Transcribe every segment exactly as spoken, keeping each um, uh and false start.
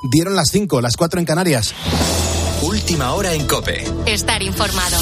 Dieron las cinco, las cuatro en Canarias. Última hora en COPE. Estar informado.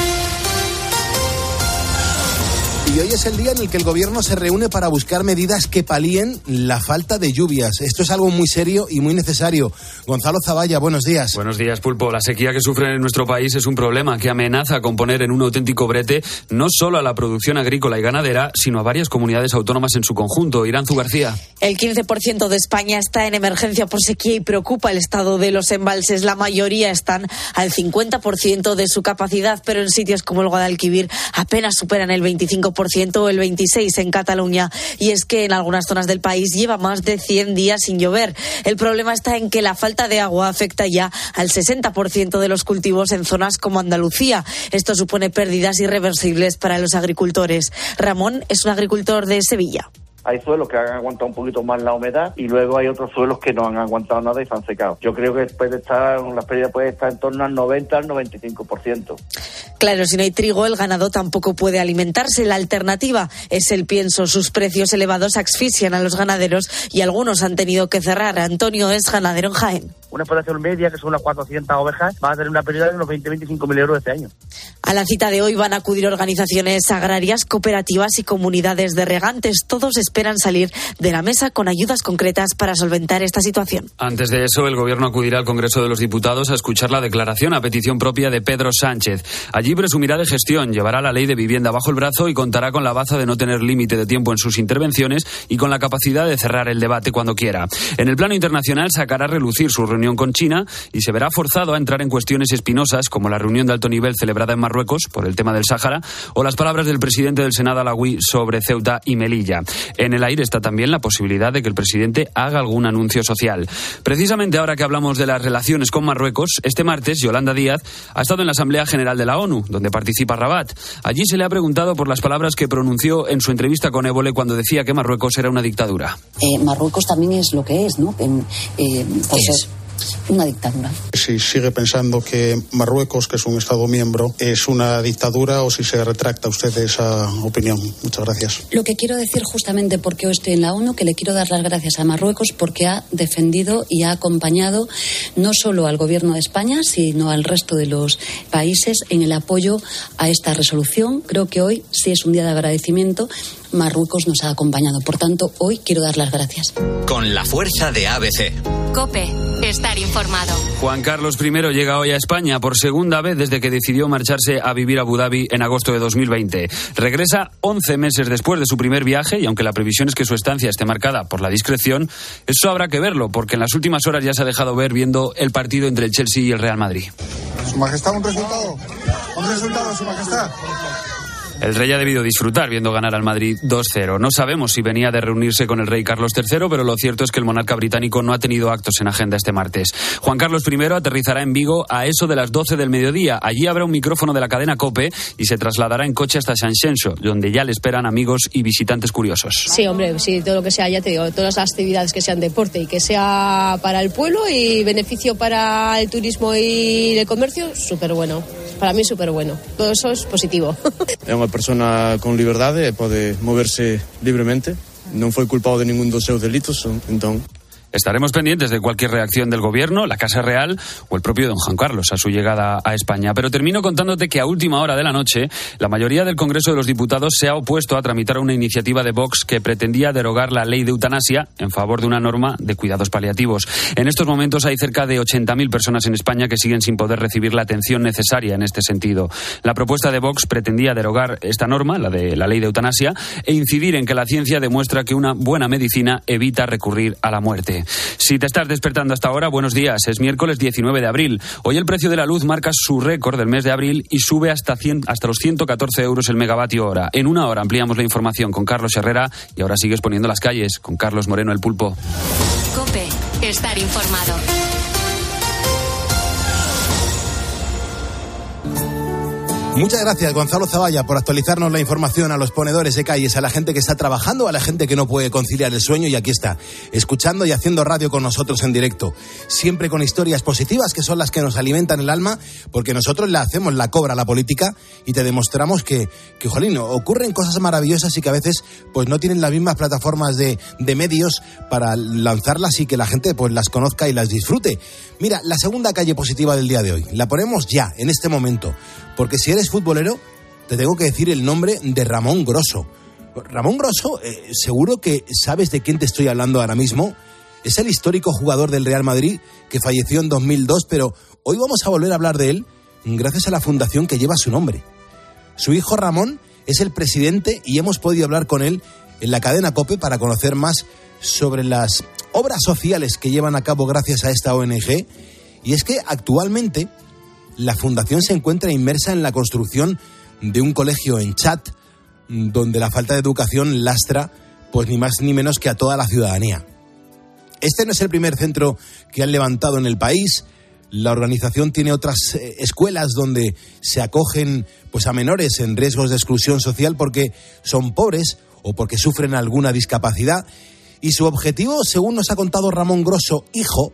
Y hoy es el día en el que el gobierno se reúne para buscar medidas que palíen la falta de lluvias. Esto es algo muy serio y muy necesario. Gonzalo Zavalla, buenos días. Buenos días, Pulpo. La sequía que sufre en nuestro país es un problema que amenaza con poner en un auténtico brete no solo a la producción agrícola y ganadera, sino a varias comunidades autónomas en su conjunto. Iranzu García. El quince por ciento de España está en emergencia por sequía y preocupa el estado de los embalses. La mayoría están al cincuenta por ciento de su capacidad, pero en sitios como el Guadalquivir apenas superan el veinticinco por ciento o el veintiséis por ciento en Cataluña. Y es que en algunas zonas del país lleva más de cien días sin llover. El problema está en que la falta de agua afecta ya al sesenta por ciento de los cultivos en zonas como Andalucía. Esto supone pérdidas irreversibles para los agricultores. Ramón es un agricultor de Sevilla. Hay suelos que han aguantado un poquito más la humedad y luego hay otros suelos que no han aguantado nada y se han secado. Yo creo que puede estar, la pérdida puede estar en torno al noventa al noventa y cinco por ciento. Claro, si no hay trigo, el ganado tampoco puede alimentarse. La alternativa es el pienso. Sus precios elevados asfixian a los ganaderos y algunos han tenido que cerrar. Antonio es ganadero en Jaén. Una explotación media, que son unas cuatrocientas ovejas, va a tener una pérdida de unos veinte a veinticinco mil euros este año. A la cita de hoy van a acudir organizaciones agrarias, cooperativas y comunidades de regantes. Todos esperan salir de la mesa con ayudas concretas para solventar esta situación. Antes de eso, el Gobierno acudirá al Congreso de los Diputados a escuchar la declaración a petición propia de Pedro Sánchez. Allí presumirá de gestión, llevará la ley de vivienda bajo el brazo y contará con la baza de no tener límite de tiempo en sus intervenciones y con la capacidad de cerrar el debate cuando quiera. En el plano internacional sacará a relucir su reunión con China y se verá forzado a entrar en cuestiones espinosas como la reunión de alto nivel celebrada en Marruecos por el tema del Sáhara o las palabras del presidente del Senado alawí sobre Ceuta y Melilla. En el aire está también la posibilidad de que el presidente haga algún anuncio social. Precisamente ahora que hablamos de las relaciones con Marruecos, este martes Yolanda Díaz ha estado en la Asamblea General de la ONU, donde participa Rabat. Allí se le ha preguntado por las palabras que pronunció en su entrevista con Évole cuando decía que Marruecos era una dictadura. Eh, Marruecos también es lo que es, ¿no? En, eh, pues ¿Qué es? Una dictadura. Si sigue pensando que Marruecos, que es un Estado miembro, es una dictadura o si se retracta usted de esa opinión. Muchas gracias. Lo que quiero decir justamente porque hoy estoy en la ONU, que le quiero dar las gracias a Marruecos porque ha defendido y ha acompañado no solo al Gobierno de España, sino al resto de los países en el apoyo a esta resolución. Creo que hoy sí es un día de agradecimiento. Marruecos nos ha acompañado. Por tanto, hoy quiero dar las gracias. Con la fuerza de A B C. COPE. Estar informado. Juan Carlos primero llega hoy a España por segunda vez desde que decidió marcharse a vivir a Abu Dhabi en agosto de dos mil veinte. Regresa once meses después de su primer viaje y aunque la previsión es que su estancia esté marcada por la discreción, eso habrá que verlo porque en las últimas horas ya se ha dejado ver viendo el partido entre el Chelsea y el Real Madrid. Su Majestad, un resultado. Un resultado, Su Majestad. El rey ha debido disfrutar viendo ganar al Madrid dos cero. No sabemos si venía de reunirse con el rey Carlos tercero, pero lo cierto es que el monarca británico no ha tenido actos en agenda este martes. Juan Carlos primero aterrizará en Vigo a eso de las doce del mediodía. Allí habrá un micrófono de la cadena COPE y se trasladará en coche hasta Sanxenxo, donde ya le esperan amigos y visitantes curiosos. Sí, hombre, sí, todo lo que sea, ya te digo, todas las actividades que sean deporte y que sea para el pueblo y beneficio para el turismo y el comercio, súper bueno. Para mí súper bueno. Todo eso es positivo. É unha persona con liberdade e pode moverse libremente. Non foi culpado de ningún dos seus delitos, entón... Estaremos pendientes de cualquier reacción del Gobierno, la Casa Real o el propio don Juan Carlos a su llegada a España. Pero termino contándote que a última hora de la noche, la mayoría del Congreso de los Diputados se ha opuesto a tramitar una iniciativa de Vox que pretendía derogar la ley de eutanasia en favor de una norma de cuidados paliativos. En estos momentos hay cerca de ochenta mil personas en España que siguen sin poder recibir la atención necesaria en este sentido. La propuesta de Vox pretendía derogar esta norma, la de la ley de eutanasia, e incidir en que la ciencia demuestra que una buena medicina evita recurrir a la muerte. Si te estás despertando hasta ahora, buenos días. Es miércoles diecinueve de abril. Hoy el precio de la luz marca su récord del mes de abril y sube hasta, cien, hasta los ciento catorce euros el megavatio hora. En una hora ampliamos la información con Carlos Herrera y ahora sigues poniendo las calles con Carlos Moreno el Pulpo. COPE. Estar informado. Muchas gracias, Gonzalo Zavalla, por actualizarnos la información a los ponedores de calles, a la gente que está trabajando, a la gente que no puede conciliar el sueño y aquí está, escuchando y haciendo radio con nosotros en directo. Siempre con historias positivas que son las que nos alimentan el alma, porque nosotros le hacemos la cobra a la política y te demostramos que, que jolín, ocurren cosas maravillosas y que a veces pues no tienen las mismas plataformas de, de medios para lanzarlas y que la gente pues las conozca y las disfrute. Mira, la segunda calle positiva del día de hoy, la ponemos ya, en este momento, porque si eres futbolero, te tengo que decir el nombre de Ramón Grosso. Ramón Grosso, eh, seguro que sabes de quién te estoy hablando ahora mismo. Es el histórico jugador del Real Madrid que falleció en dos mil dos, pero hoy vamos a volver a hablar de él gracias a la fundación que lleva su nombre. Su hijo Ramón es el presidente y hemos podido hablar con él en la cadena COPE para conocer más sobre las obras sociales que llevan a cabo gracias a esta O N G. Y es que actualmente la fundación se encuentra inmersa en la construcción de un colegio en Chad, donde la falta de educación lastra pues ni más ni menos que a toda la ciudadanía. Este no es el primer centro que han levantado en el país. La organización tiene otras eh, escuelas donde se acogen pues a menores en riesgos de exclusión social porque son pobres o porque sufren alguna discapacidad. Y su objetivo, según nos ha contado Ramón Grosso, hijo,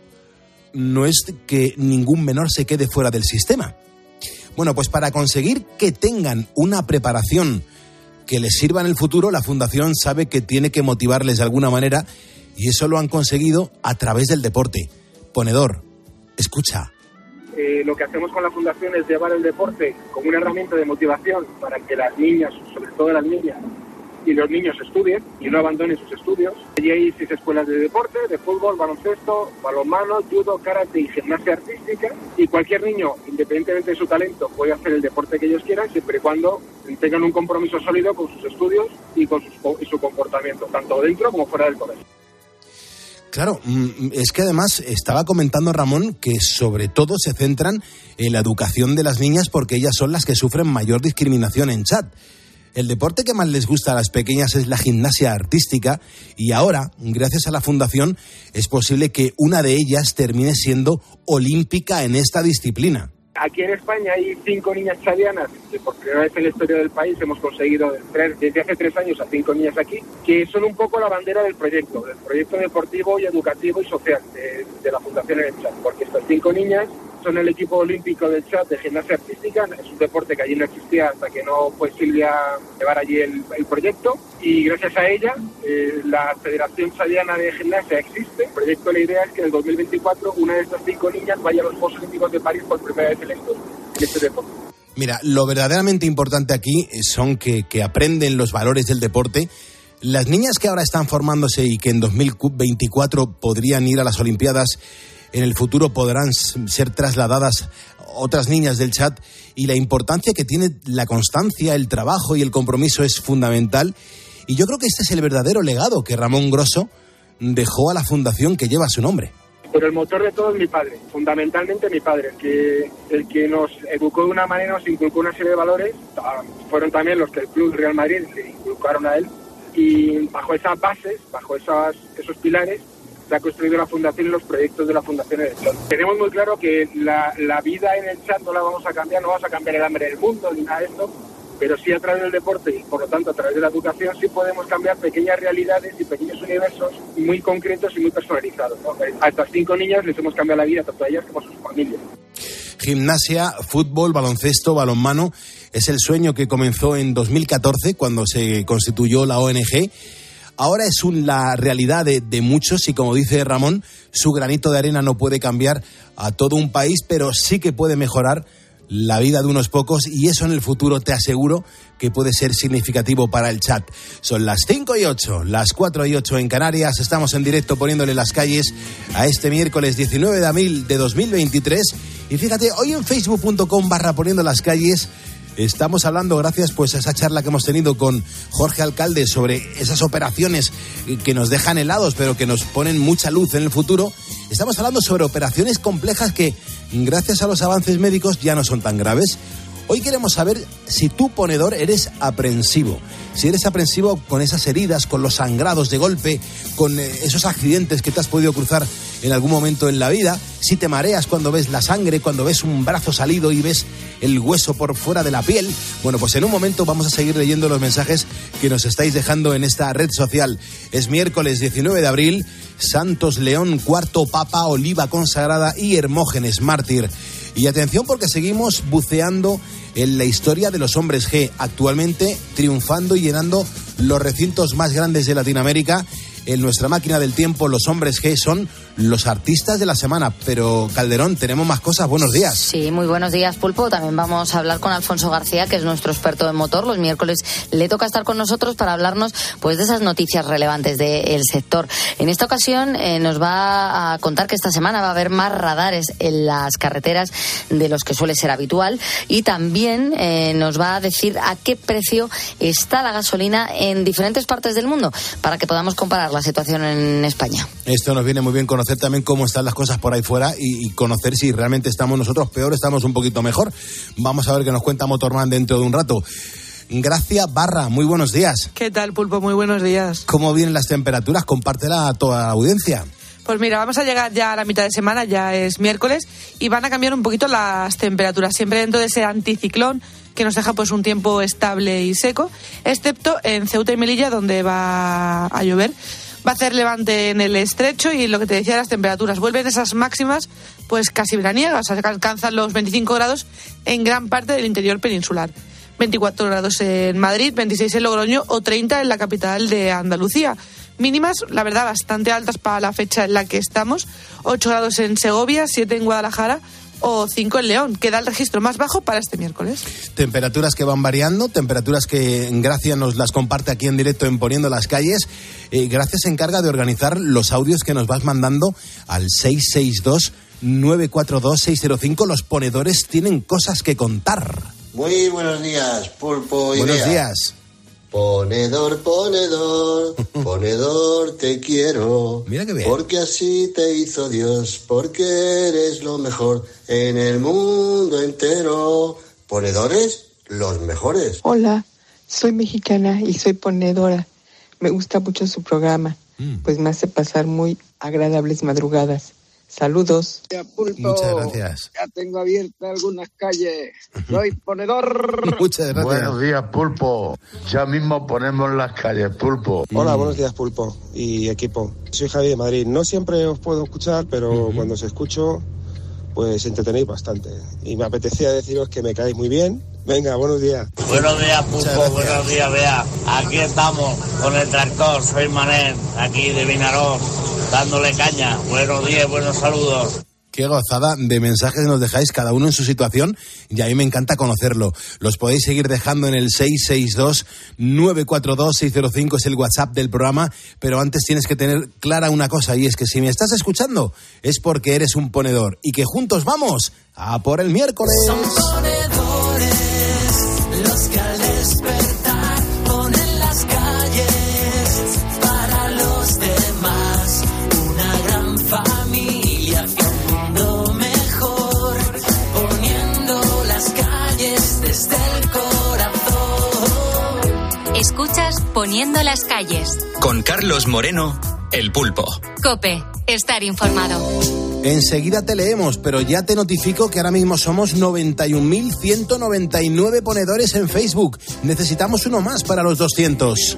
no es que ningún menor se quede fuera del sistema. Bueno, pues para conseguir que tengan una preparación que les sirva en el futuro, la Fundación sabe que tiene que motivarles de alguna manera y eso lo han conseguido a través del deporte. Ponedor, escucha. Eh, lo que hacemos con la Fundación es llevar el deporte como una herramienta de motivación para que las niñas, sobre todo las niñas, y los niños estudien y no abandonen sus estudios. Allí hay seis escuelas de deporte, de fútbol, baloncesto, balonmano, judo, karate y gimnasia artística. Y cualquier niño, independientemente de su talento, puede hacer el deporte que ellos quieran, siempre y cuando tengan un compromiso sólido con sus estudios y con sus, y su comportamiento, tanto dentro como fuera del colegio. Claro, es que además estaba comentando Ramón que sobre todo se centran en la educación de las niñas porque ellas son las que sufren mayor discriminación en Chad. El deporte que más les gusta a las pequeñas es la gimnasia artística y ahora, gracias a la Fundación, es posible que una de ellas termine siendo olímpica en esta disciplina. Aquí en España hay cinco niñas chadianas que por primera vez en la historia del país hemos conseguido traer desde hace tres años a cinco niñas aquí, que son un poco la bandera del proyecto, del proyecto deportivo y educativo y social de, de la Fundación en el Chad, porque estas cinco niñas son el equipo olímpico del Chad de gimnasia artística. Es un deporte que allí no existía hasta que no fue Silvia llevar allí el, el proyecto y gracias a ella eh, la Federación Chadiana de Gimnasia existe. El proyecto, la idea es que en el dos mil veinticuatro una de estas cinco niñas vaya a los Juegos Olímpicos de París por primera vez en la historia en este deporte. Mira, lo verdaderamente importante aquí son que, que aprenden los valores del deporte. Las niñas que ahora están formándose y que en dos mil veinticuatro podrían ir a las Olimpiadas, en el futuro podrán ser trasladadas otras niñas del Chad y la importancia que tiene la constancia, el trabajo y el compromiso es fundamental. Y yo creo que este es el verdadero legado que Ramón Grosso dejó a la fundación que lleva su nombre. Pero el motor de todo es mi padre, fundamentalmente mi padre, el que, el que nos educó de una manera, nos inculcó una serie de valores, fueron también los que el Club Real Madrid le inculcaron a él y bajo esas bases, bajo esas, esos pilares, se ha construido la Fundación y los proyectos de la Fundación en el Chad. Tenemos muy claro que la, la vida en el Chad no la vamos a cambiar, no vamos a cambiar el hambre del mundo ni nada de esto, pero sí a través del deporte y por lo tanto a través de la educación sí podemos cambiar pequeñas realidades y pequeños universos muy concretos y muy personalizados, ¿no? A estas cinco niñas les hemos cambiado la vida, tanto a ellas como a sus familias. Gimnasia, fútbol, baloncesto, balonmano, es el sueño que comenzó en dos mil catorce cuando se constituyó la O N G. Ahora es un, la realidad de, de muchos y como dice Ramón, su granito de arena no puede cambiar a todo un país, pero sí que puede mejorar la vida de unos pocos y eso en el futuro te aseguro que puede ser significativo para el Chad. Son las cinco y ocho, las cuatro y ocho en Canarias, estamos en directo poniéndole las calles a este miércoles diecinueve de abril de dos mil veintitrés y fíjate, hoy en facebook punto com barra poniendo las calles estamos hablando, gracias pues a esa charla que hemos tenido con Jorge Alcalde sobre esas operaciones que nos dejan helados pero que nos ponen mucha luz en el futuro. Estamos hablando sobre operaciones complejas que gracias a los avances médicos ya no son tan graves. Hoy queremos saber si tú, ponedor, eres aprensivo. Si eres aprensivo con esas heridas, con los sangrados de golpe, con eh, esos accidentes que te has podido cruzar en algún momento en la vida, si te mareas cuando ves la sangre, cuando ves un brazo salido y ves el hueso por fuera de la piel. Bueno, pues en un momento vamos a seguir leyendo los mensajes que nos estáis dejando en esta red social. Es miércoles diecinueve de abril, Santos León, cuarto Papa, Oliva consagrada y Hermógenes mártir. Y atención porque seguimos buceando en la historia de los hombres G, actualmente triunfando y llenando los recintos más grandes de Latinoamérica. En nuestra máquina del tiempo, los hombres G son los artistas de la semana. Pero, Calderón, tenemos más cosas. Buenos días. Sí, muy buenos días, Pulpo. También vamos a hablar con Alfonso García, que es nuestro experto en motor. Los miércoles le toca estar con nosotros para hablarnos pues de esas noticias relevantes del sector. En esta ocasión eh, nos va a contar que esta semana va a haber más radares en las carreteras de los que suele ser habitual. Y también eh, nos va a decir a qué precio está la gasolina en diferentes partes del mundo, para que podamos comparar la situación en España. Esto nos viene muy bien conocer también cómo están las cosas por ahí fuera y, y conocer si realmente estamos nosotros peor o estamos un poquito mejor. Vamos a ver qué nos cuenta Motorman dentro de un rato. Gracia Barra, muy buenos días. ¿Qué tal, Pulpo? Muy buenos días. ¿Cómo vienen las temperaturas? Compártela a toda la audiencia. Pues mira, vamos a llegar ya a la mitad de semana, ya es miércoles, y van a cambiar un poquito las temperaturas, siempre dentro de ese anticiclón que nos deja pues un tiempo estable y seco, excepto en Ceuta y Melilla, donde va a llover. Va a hacer levante en el estrecho y lo que te decía, las temperaturas vuelven esas máximas pues casi veraniegas, alcanzan los veinticinco grados en gran parte del interior peninsular. veinticuatro grados en Madrid, veintiséis en Logroño o treinta en la capital de Andalucía. Mínimas, la verdad, bastante altas para la fecha en la que estamos. ocho grados en Segovia, siete en Guadalajara o cinco en León, que da el registro más bajo para este miércoles. Temperaturas que van variando, temperaturas que Gracia nos las comparte aquí en directo en Poniendo las Calles. Eh, Gracia se encarga de organizar los audios que nos vas mandando al seis seis dos, nueve cuatro dos, seis cero cinco. Los ponedores tienen cosas que contar. Muy buenos días, Pulpo y Buenos Bea. días. Ponedor, ponedor, ponedor te quiero. Mira qué bien. Porque así te hizo Dios, porque eres lo mejor en el mundo entero. Ponedores, los mejores. Hola, soy mexicana y soy ponedora. Me gusta mucho su programa, mm. pues me hace pasar muy agradables madrugadas. Saludos. Muchas gracias. Ya tengo abiertas algunas calles. Soy ponedor. Muchas gracias. Buenos días, Pulpo. Ya mismo ponemos las calles, Pulpo. Hola, buenos días, Pulpo y equipo. Soy Javi de Madrid. No siempre os puedo escuchar, pero uh-huh. cuando os escucho, pues entretenéis bastante. Y me apetecía deciros que me caéis muy bien. Venga, buenos días. Buenos días, Pulpo. Buenos días, Bea. Aquí estamos con el tractor. Soy Manel, aquí de Vinarós, dándole caña. Buenos días, buenos saludos. Qué gozada de mensajes nos dejáis, cada uno en su situación, y a mí me encanta conocerlo. Los podéis seguir dejando en el seis seis dos, nueve cuatro dos, seis cero cinco, es el WhatsApp del programa, pero antes tienes que tener clara una cosa, y es que si me estás escuchando es porque eres un ponedor, y que juntos vamos a por el miércoles. Son ponedores los que al despertar ponen las calles para los demás, una gran familia. Desde el corazón. Escuchas Poniendo las Calles. Con Carlos Moreno, El Pulpo. COPE, estar informado. Enseguida te leemos, pero ya te notifico que ahora mismo somos noventa y un mil ciento noventa y nueve ponedores en Facebook. Necesitamos uno más para los doscientos.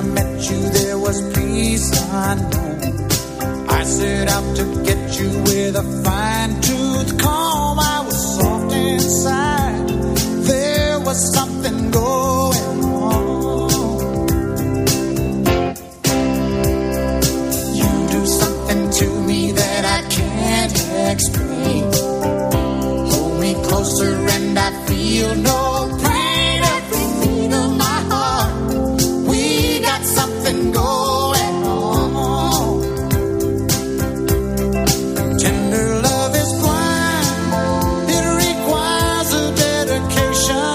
Was something going on. You do something to me that I can't explain. Hold me closer and I feel no pain. Every beat of my heart, we got something going on. Tender love is blind. It requires a dedication.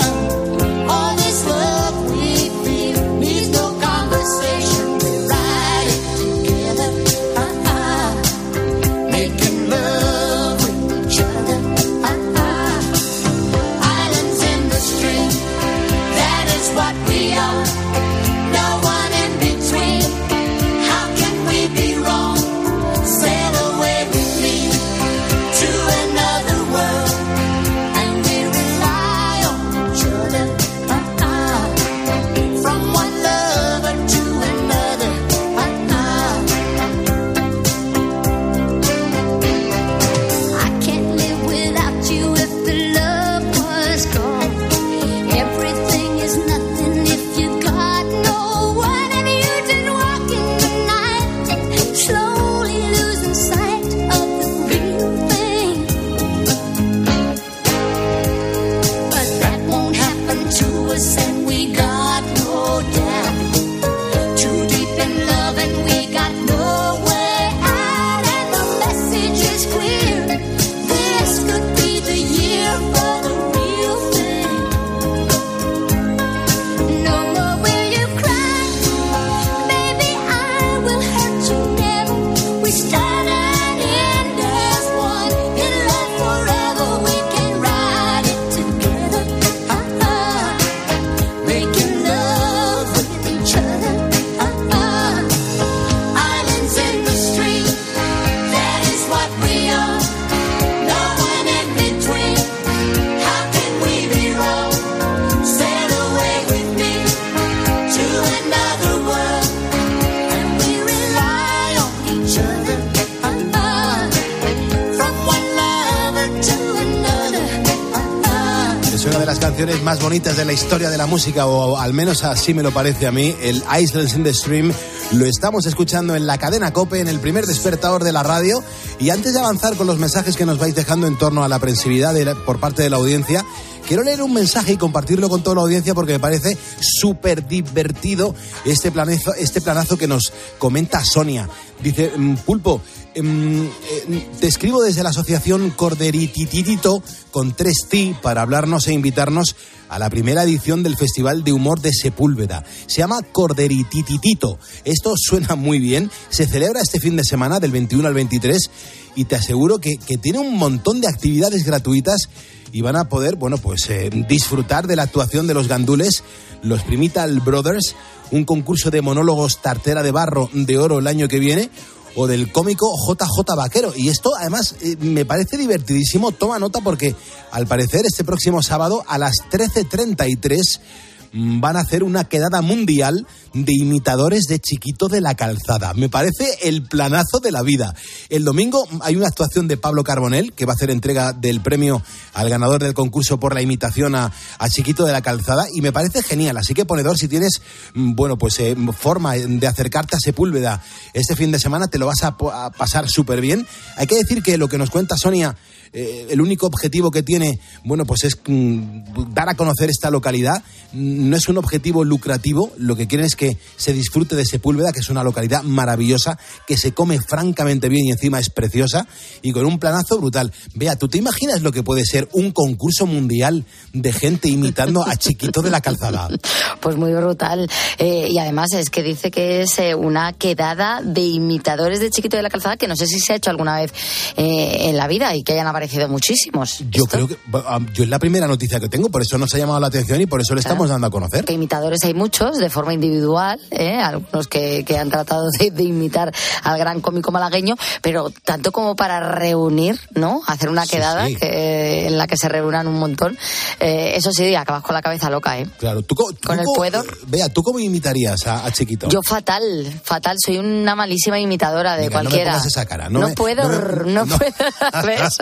de las canciones más bonitas de la historia de la música, o al menos así me lo parece a mí. El Islands in the Stream lo estamos escuchando en la cadena COPE, en el primer despertador de la radio. Y antes de avanzar con los mensajes que nos vais dejando en torno a la aprensividad de la, por parte de la audiencia, quiero leer un mensaje y compartirlo con toda la audiencia porque me parece súper divertido este planazo, este planazo que nos comenta Sonia. Dice, Pulpo, eh, te escribo desde la asociación Corderititito con tres T para hablarnos e invitarnos a la primera edición del Festival de Humor de Sepúlveda. Se llama Corderititito. Esto suena muy bien. Se celebra este fin de semana del veintiuno al veintitrés y te aseguro que, que tiene un montón de actividades gratuitas y van a poder, bueno, pues eh, disfrutar de la actuación de los gandules, los Primital Brothers, un concurso de monólogos Tartera de Barro de Oro el año que viene, o del cómico J J Vaquero. Y esto, además, eh, me parece divertidísimo. Toma nota porque, al parecer, este próximo sábado a las trece treinta y tres van a hacer una quedada mundial de imitadores de Chiquito de la Calzada. Me parece el planazo de la vida. El domingo hay una actuación de Pablo Carbonell, que va a hacer entrega del premio al ganador del concurso por la imitación a, a Chiquito de la Calzada, y me parece genial. Así que, ponedor, si tienes, bueno, pues eh, forma de acercarte a Sepúlveda este fin de semana, te lo vas a, a pasar súper bien. Hay que decir que lo que nos cuenta Sonia, Eh, el único objetivo que tiene, bueno, pues es mm, dar a conocer esta localidad. No es un objetivo lucrativo, lo que quieren es que se disfrute de Sepúlveda, que es una localidad maravillosa, que se come francamente bien y encima es preciosa, y con un planazo brutal. Vea, ¿tú te imaginas lo que puede ser un concurso mundial de gente imitando a Chiquito de la Calzada? Pues muy brutal. Eh, y además es que dice que es eh, una quedada de imitadores de Chiquito de la Calzada, que no sé si se ha hecho alguna vez eh, en la vida y que hayan aparecido muchísimos. Yo ¿Esto? creo que yo es la primera noticia que tengo, por eso nos ha llamado la atención y por eso le Claro. estamos dando a conocer. Que imitadores hay muchos, de forma individual, ¿eh? Algunos que, que han tratado de, de imitar al gran cómico malagueño, pero tanto como para reunir, ¿no? Hacer una Sí, quedada sí. Que, en la que se reúnan un montón. Eh, eso sí, acabas con la cabeza loca, ¿eh? Claro, tú, co- tú Con el co- puedo. Vea, ¿tú cómo imitarías a, a Chiquito? Yo fatal, fatal, soy una malísima imitadora de Venga, no me cualquiera. pongas esa cara, no no me- puedo, no no, me- puedo, ¿ves?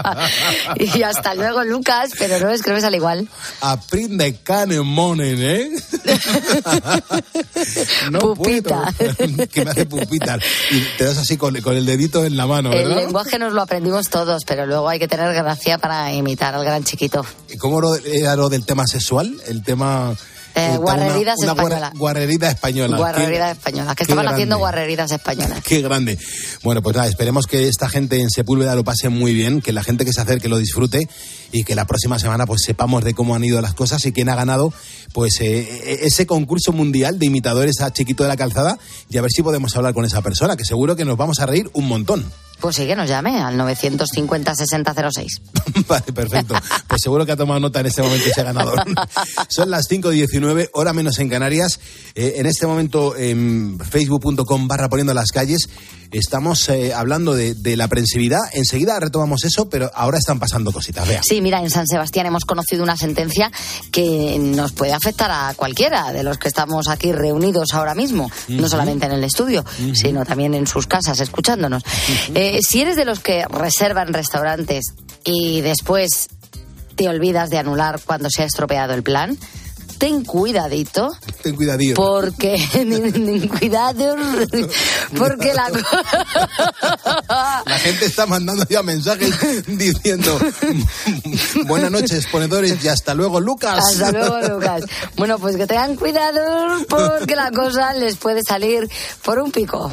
Y hasta luego, Lucas, pero no es que me sale igual. Aprende canemonen, ¿eh? No Pupita. puedo. Que me hace pupita. Y te das así con, con el dedito en la mano, El ¿verdad? lenguaje nos lo aprendimos todos, pero luego hay que tener gracia para imitar al gran Chiquito. ¿Y cómo lo- era lo del tema sexual? El tema... Eh, eh, guarreridas una, una guarre- españolas. guarrerida española. Guarreridas Qué- españolas, que qué estaban grande. haciendo guarreridas españolas. Qué grande. Bueno, pues nada, esperemos que esta gente en Sepúlveda lo pase muy bien, que la gente que se acerque lo disfrute y que la próxima semana pues sepamos de cómo han ido las cosas y quién ha ganado pues eh, ese concurso mundial de imitadores a Chiquito de la Calzada, y a ver si podemos hablar con esa persona, que seguro que nos vamos a reír un montón. Pues sí, que nos llame al novecientos cincuenta sesenta cero seis. Vale, perfecto. Pues seguro que ha tomado nota en este momento ese ganador. Son las cinco diecinueve, hora menos en Canarias. Eh, en este momento en facebook punto com barra poniendo las calles estamos eh, hablando de, de la aprensividad. Enseguida retomamos eso, pero ahora están pasando cositas. Vea. Sí, mira, en San Sebastián hemos conocido una sentencia que nos puede afectar a cualquiera de los que estamos aquí reunidos ahora mismo, Ujú. no solamente en el estudio, Ujú. sino también en sus casas escuchándonos. Eh, si eres de los que reservan restaurantes y después te olvidas de anular cuando se ha estropeado el plan, ten cuidadito. Ten cuidadillo. Porque, cuidado, porque la La gente está mandando ya mensajes diciendo buenas noches, ponedores, y hasta luego, Lucas. Hasta luego, Lucas. Bueno, pues que tengan cuidado porque la cosa les puede salir por un pico.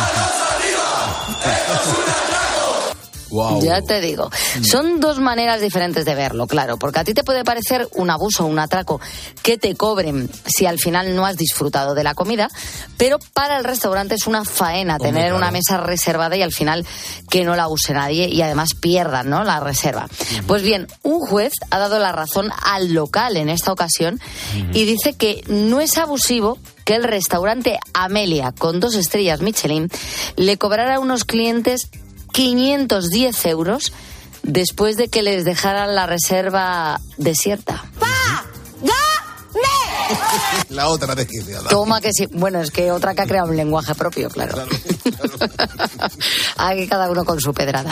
Wow. Ya te digo. Son dos maneras diferentes de verlo, claro, porque a ti te puede parecer un abuso, un atraco, que te cobren si al final no has disfrutado de la comida, pero para el restaurante es una faena Hombre, tener claro. una mesa reservada y al final que no la use nadie y además pierdan, ¿no?, la reserva. Pues bien, un juez ha dado la razón al local en esta ocasión y dice que no es abusivo que el restaurante Amelia, con dos estrellas Michelin, le cobrara a unos clientes quinientos diez euros después de que les dejaran la reserva desierta. La otra de que Toma que sí. Bueno, es que otra que ha creado un lenguaje propio, claro. Aquí cada uno con su pedrada.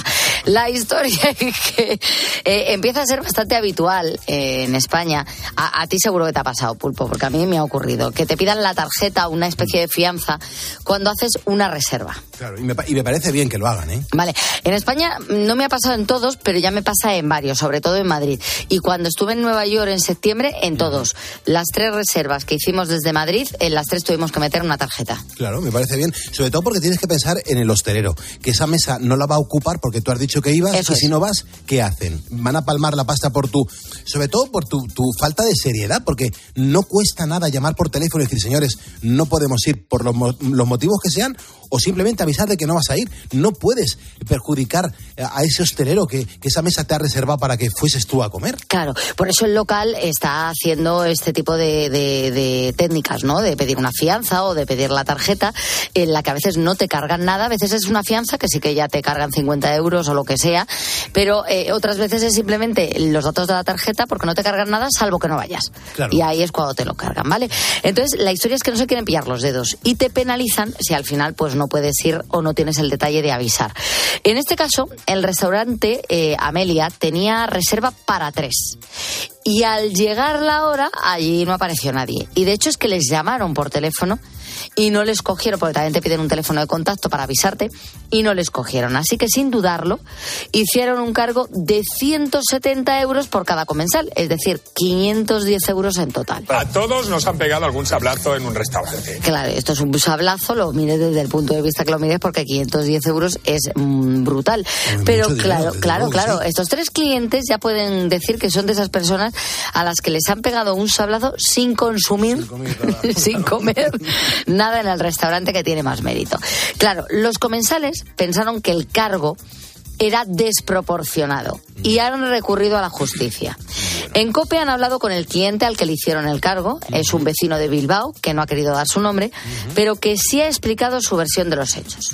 La historia es que eh, empieza a ser bastante habitual eh, en España. A, a ti seguro que te ha pasado, Pulpo, porque a mí me ha ocurrido. Que te pidan la tarjeta, una especie de fianza, cuando haces una reserva. Claro, y me, y me parece bien que lo hagan, ¿eh? Vale, en España no me ha pasado en todos, pero ya me pasa en varios, sobre todo en Madrid. Y cuando estuve en Nueva York en septiembre, en todos. Las tres reservas que hicimos desde Madrid, en las tres tuvimos que meter una tarjeta. Claro, me parece bien. Sobre todo porque tienes que pensar en el hostelero, que esa mesa no la va a ocupar porque tú has dicho que ibas. Eso y es. Si no vas, ¿qué hacen? Van a palmar la pasta por tu... Sobre todo por tu, tu falta de seriedad, porque no cuesta nada llamar por teléfono y decir, señores, no podemos ir por los, los motivos que sean, o simplemente avisar de que no vas a ir. No puedes perjudicar a ese hostelero que, que esa mesa te ha reservado para que fueses tú a comer. Claro, por eso el local está haciendo este tipo de, de, de técnicas, ¿no? De pedir una fianza o de pedir la tarjeta, en la que a veces no te cargan nada, a veces es una fianza que sí que ya te cargan cincuenta euros o lo que sea, pero eh, otras veces es simplemente los datos de la tarjeta porque no te cargan nada salvo que no vayas. Claro. Y ahí es cuando te lo cargan, ¿vale? Entonces, la historia es que no se quieren pillar los dedos y te penalizan si al final pues no puedes ir o no tienes el detalle de avisar. En este caso, el restaurante eh, Amelia tenía reserva para tres. Y al llegar la hora, allí no apareció nadie. Y de hecho es que les llamaron por teléfono y no les cogieron, porque también te piden un teléfono de contacto para avisarte, y no les cogieron. Así que sin dudarlo, hicieron un cargo de ciento setenta euros por cada comensal, es decir, quinientos diez euros en total. A todos nos han pegado algún sablazo en un restaurante. Claro, esto es un sablazo, lo mires desde el punto de vista que lo mires, porque quinientos diez euros es mmm, brutal. Pero claro, dinero, claro, claro, sí. Estos tres clientes ya pueden decir que son de esas personas a las que les han pegado un sablazo sin consumir, sin comer, sin comer nada en el restaurante, que tiene más mérito. Claro, los comensales pensaron que el cargo era desproporcionado y han recurrido a la justicia. En COPE han hablado con el cliente al que le hicieron el cargo, es un vecino de Bilbao que no ha querido dar su nombre, pero que sí ha explicado su versión de los hechos.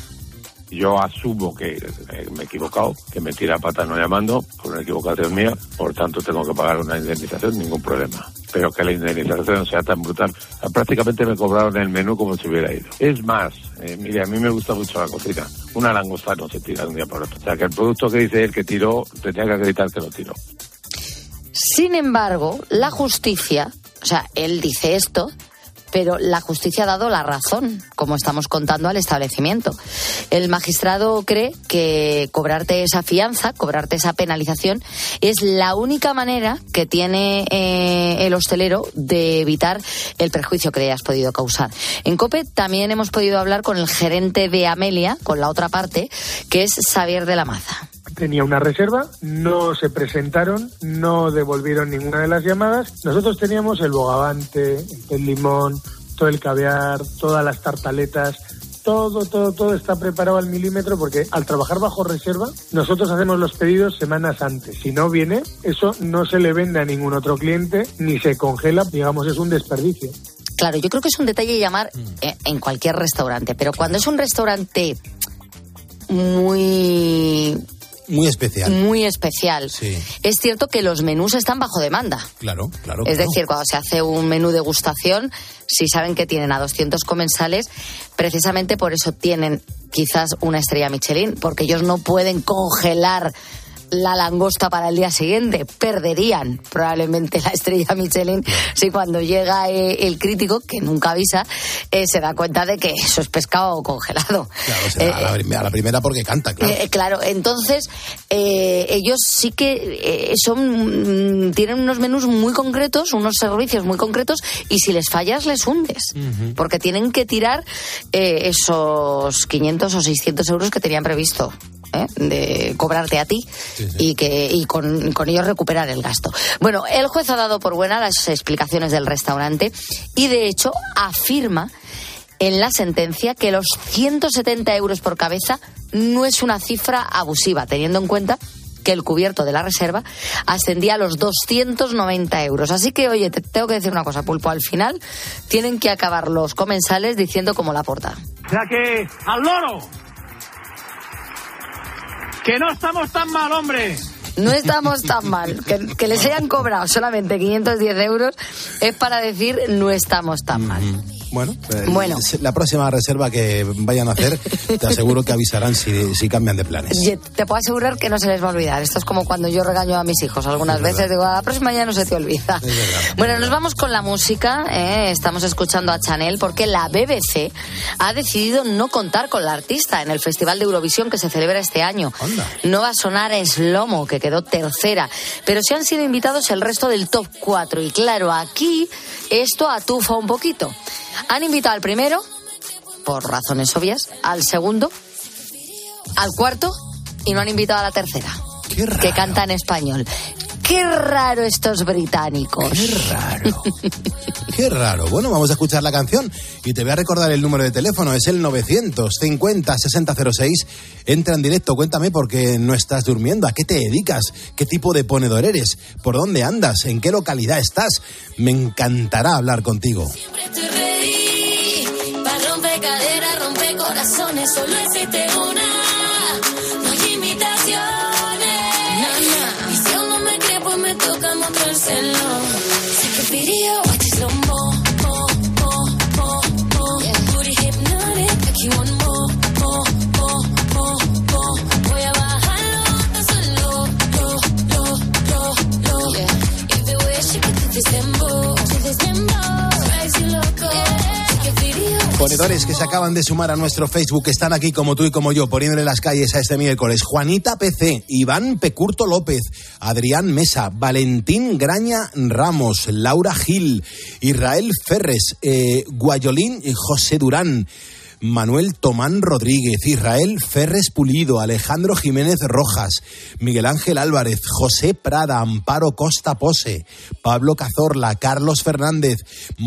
Yo asumo que eh, me he equivocado, que me tira pata no llamando, por una equivocación mía, por tanto tengo que pagar una indemnización, ningún problema. Pero que la indemnización sea tan brutal. Prácticamente me cobraron el menú como si hubiera ido. Es más, eh, mire, a mí me gusta mucho la cocina. Una langosta no se tira de un día para otro. O sea, que el producto que dice él que tiró, tenía que acreditar que lo tiró. Sin embargo, la justicia, o sea, él dice esto, pero la justicia ha dado la razón, como estamos contando al establecimiento. El magistrado cree que cobrarte esa fianza, cobrarte esa penalización, es la única manera que tiene eh, el hostelero de evitar el perjuicio que le hayas podido causar. En COPE también hemos podido hablar con el gerente de Amelia, con la otra parte, que es Xavier de la Maza. Tenía una reserva, no se presentaron, no devolvieron ninguna de las llamadas. Nosotros teníamos el bogavante, el limón, todo el caviar, todas las tartaletas, todo, todo, todo está preparado al milímetro, porque al trabajar bajo reserva, nosotros hacemos los pedidos semanas antes. Si no viene, eso no se le vende a ningún otro cliente, ni se congela, digamos, es un desperdicio. Claro, yo creo que es un detalle llamar eh, en cualquier restaurante, pero cuando es un restaurante muy... Muy especial. Muy especial. Sí. Es cierto que los menús están bajo demanda. Claro, claro. Es claro. decir, cuando se hace un menú degustación, si saben que tienen a doscientos comensales, precisamente por eso tienen quizás una estrella Michelin, porque ellos no pueden congelar la langosta para el día siguiente. Perderían probablemente la estrella Michelin si cuando llega eh, el crítico, que nunca avisa, eh, se da cuenta de que eso es pescado congelado. Claro, será eh, a, la, a la primera porque canta, claro. Eh, claro, entonces eh, ellos sí que eh, son tienen unos menús muy concretos, unos servicios muy concretos, y si les fallas les hundes, uh-huh. porque tienen que tirar eh, esos quinientos o seiscientos euros que tenían previsto. ¿Eh? De cobrarte a ti, sí, sí. y que y con, con ellos recuperar el gasto. Bueno, el juez ha dado por buena las explicaciones del restaurante y de hecho afirma en la sentencia que los ciento setenta euros por cabeza no es una cifra abusiva, teniendo en cuenta que el cubierto de la reserva ascendía a los doscientos noventa euros. Así que, oye, te tengo que decir una cosa, Pulpo, al final tienen que acabar los comensales diciendo como la porta. O sea que, al loro, que no estamos tan mal, hombre. No estamos tan mal. Que, que les hayan cobrado solamente quinientos diez euros es para decir no estamos tan mal. Bueno, bueno, la próxima reserva que vayan a hacer, te aseguro que avisarán si, si cambian de planes. Te puedo asegurar que no se les va a olvidar. Esto es como cuando yo regaño a mis hijos. Algunas es veces verdad. Digo, a la próxima ya no se te olvida. Bueno, nos vamos con la música. ¿eh? Estamos escuchando a Chanel porque la B B C ha decidido no contar con la artista en el Festival de Eurovisión que se celebra este año. Onda. No va a sonar Slomo, que quedó tercera, pero sí han sido invitados el resto del top cuatro. Y claro, aquí esto atufa un poquito. Han invitado al primero, por razones obvias, al segundo, al cuarto y no han invitado a la tercera, Qué raro. que canta en español. Qué raro estos británicos. Qué raro. Qué raro. Bueno, vamos a escuchar la canción y te voy a recordar el número de teléfono. Es el novecientos cincuenta sesenta cero seis. Entra en directo, cuéntame por qué no estás durmiendo, a qué te dedicas, qué tipo de ponedor eres, por dónde andas, en qué localidad estás. Me encantará hablar contigo. Siempre te reí, para romper caderas, romper corazones, solo existe una, no hay imitaciones. Y si aún no me crees, pues me toca mostrárselo. Sé que video, watch it slow mo, mo, mo, mo, mo. Booty hypnotic, aquí one more, mo, mo, mo, mo. Voy a bajarlo hasta solo, lo, lo, lo, lo. If the way she could do this dembow, do this dembow, drives you loco. Ponedores que se acaban de sumar a nuestro Facebook están aquí como tú y como yo, poniéndole las calles a este miércoles. Juanita P C, Iván Pecurto López, Adrián Mesa, Valentín Graña Ramos, Laura Gil, Israel Ferres, eh, Guayolín José Durán, Manuel Tomán Rodríguez, Israel Ferres Pulido, Alejandro Jiménez Rojas, Miguel Ángel Álvarez, José Prada, Amparo Costa Pose, Pablo Cazorla, Carlos Fernández,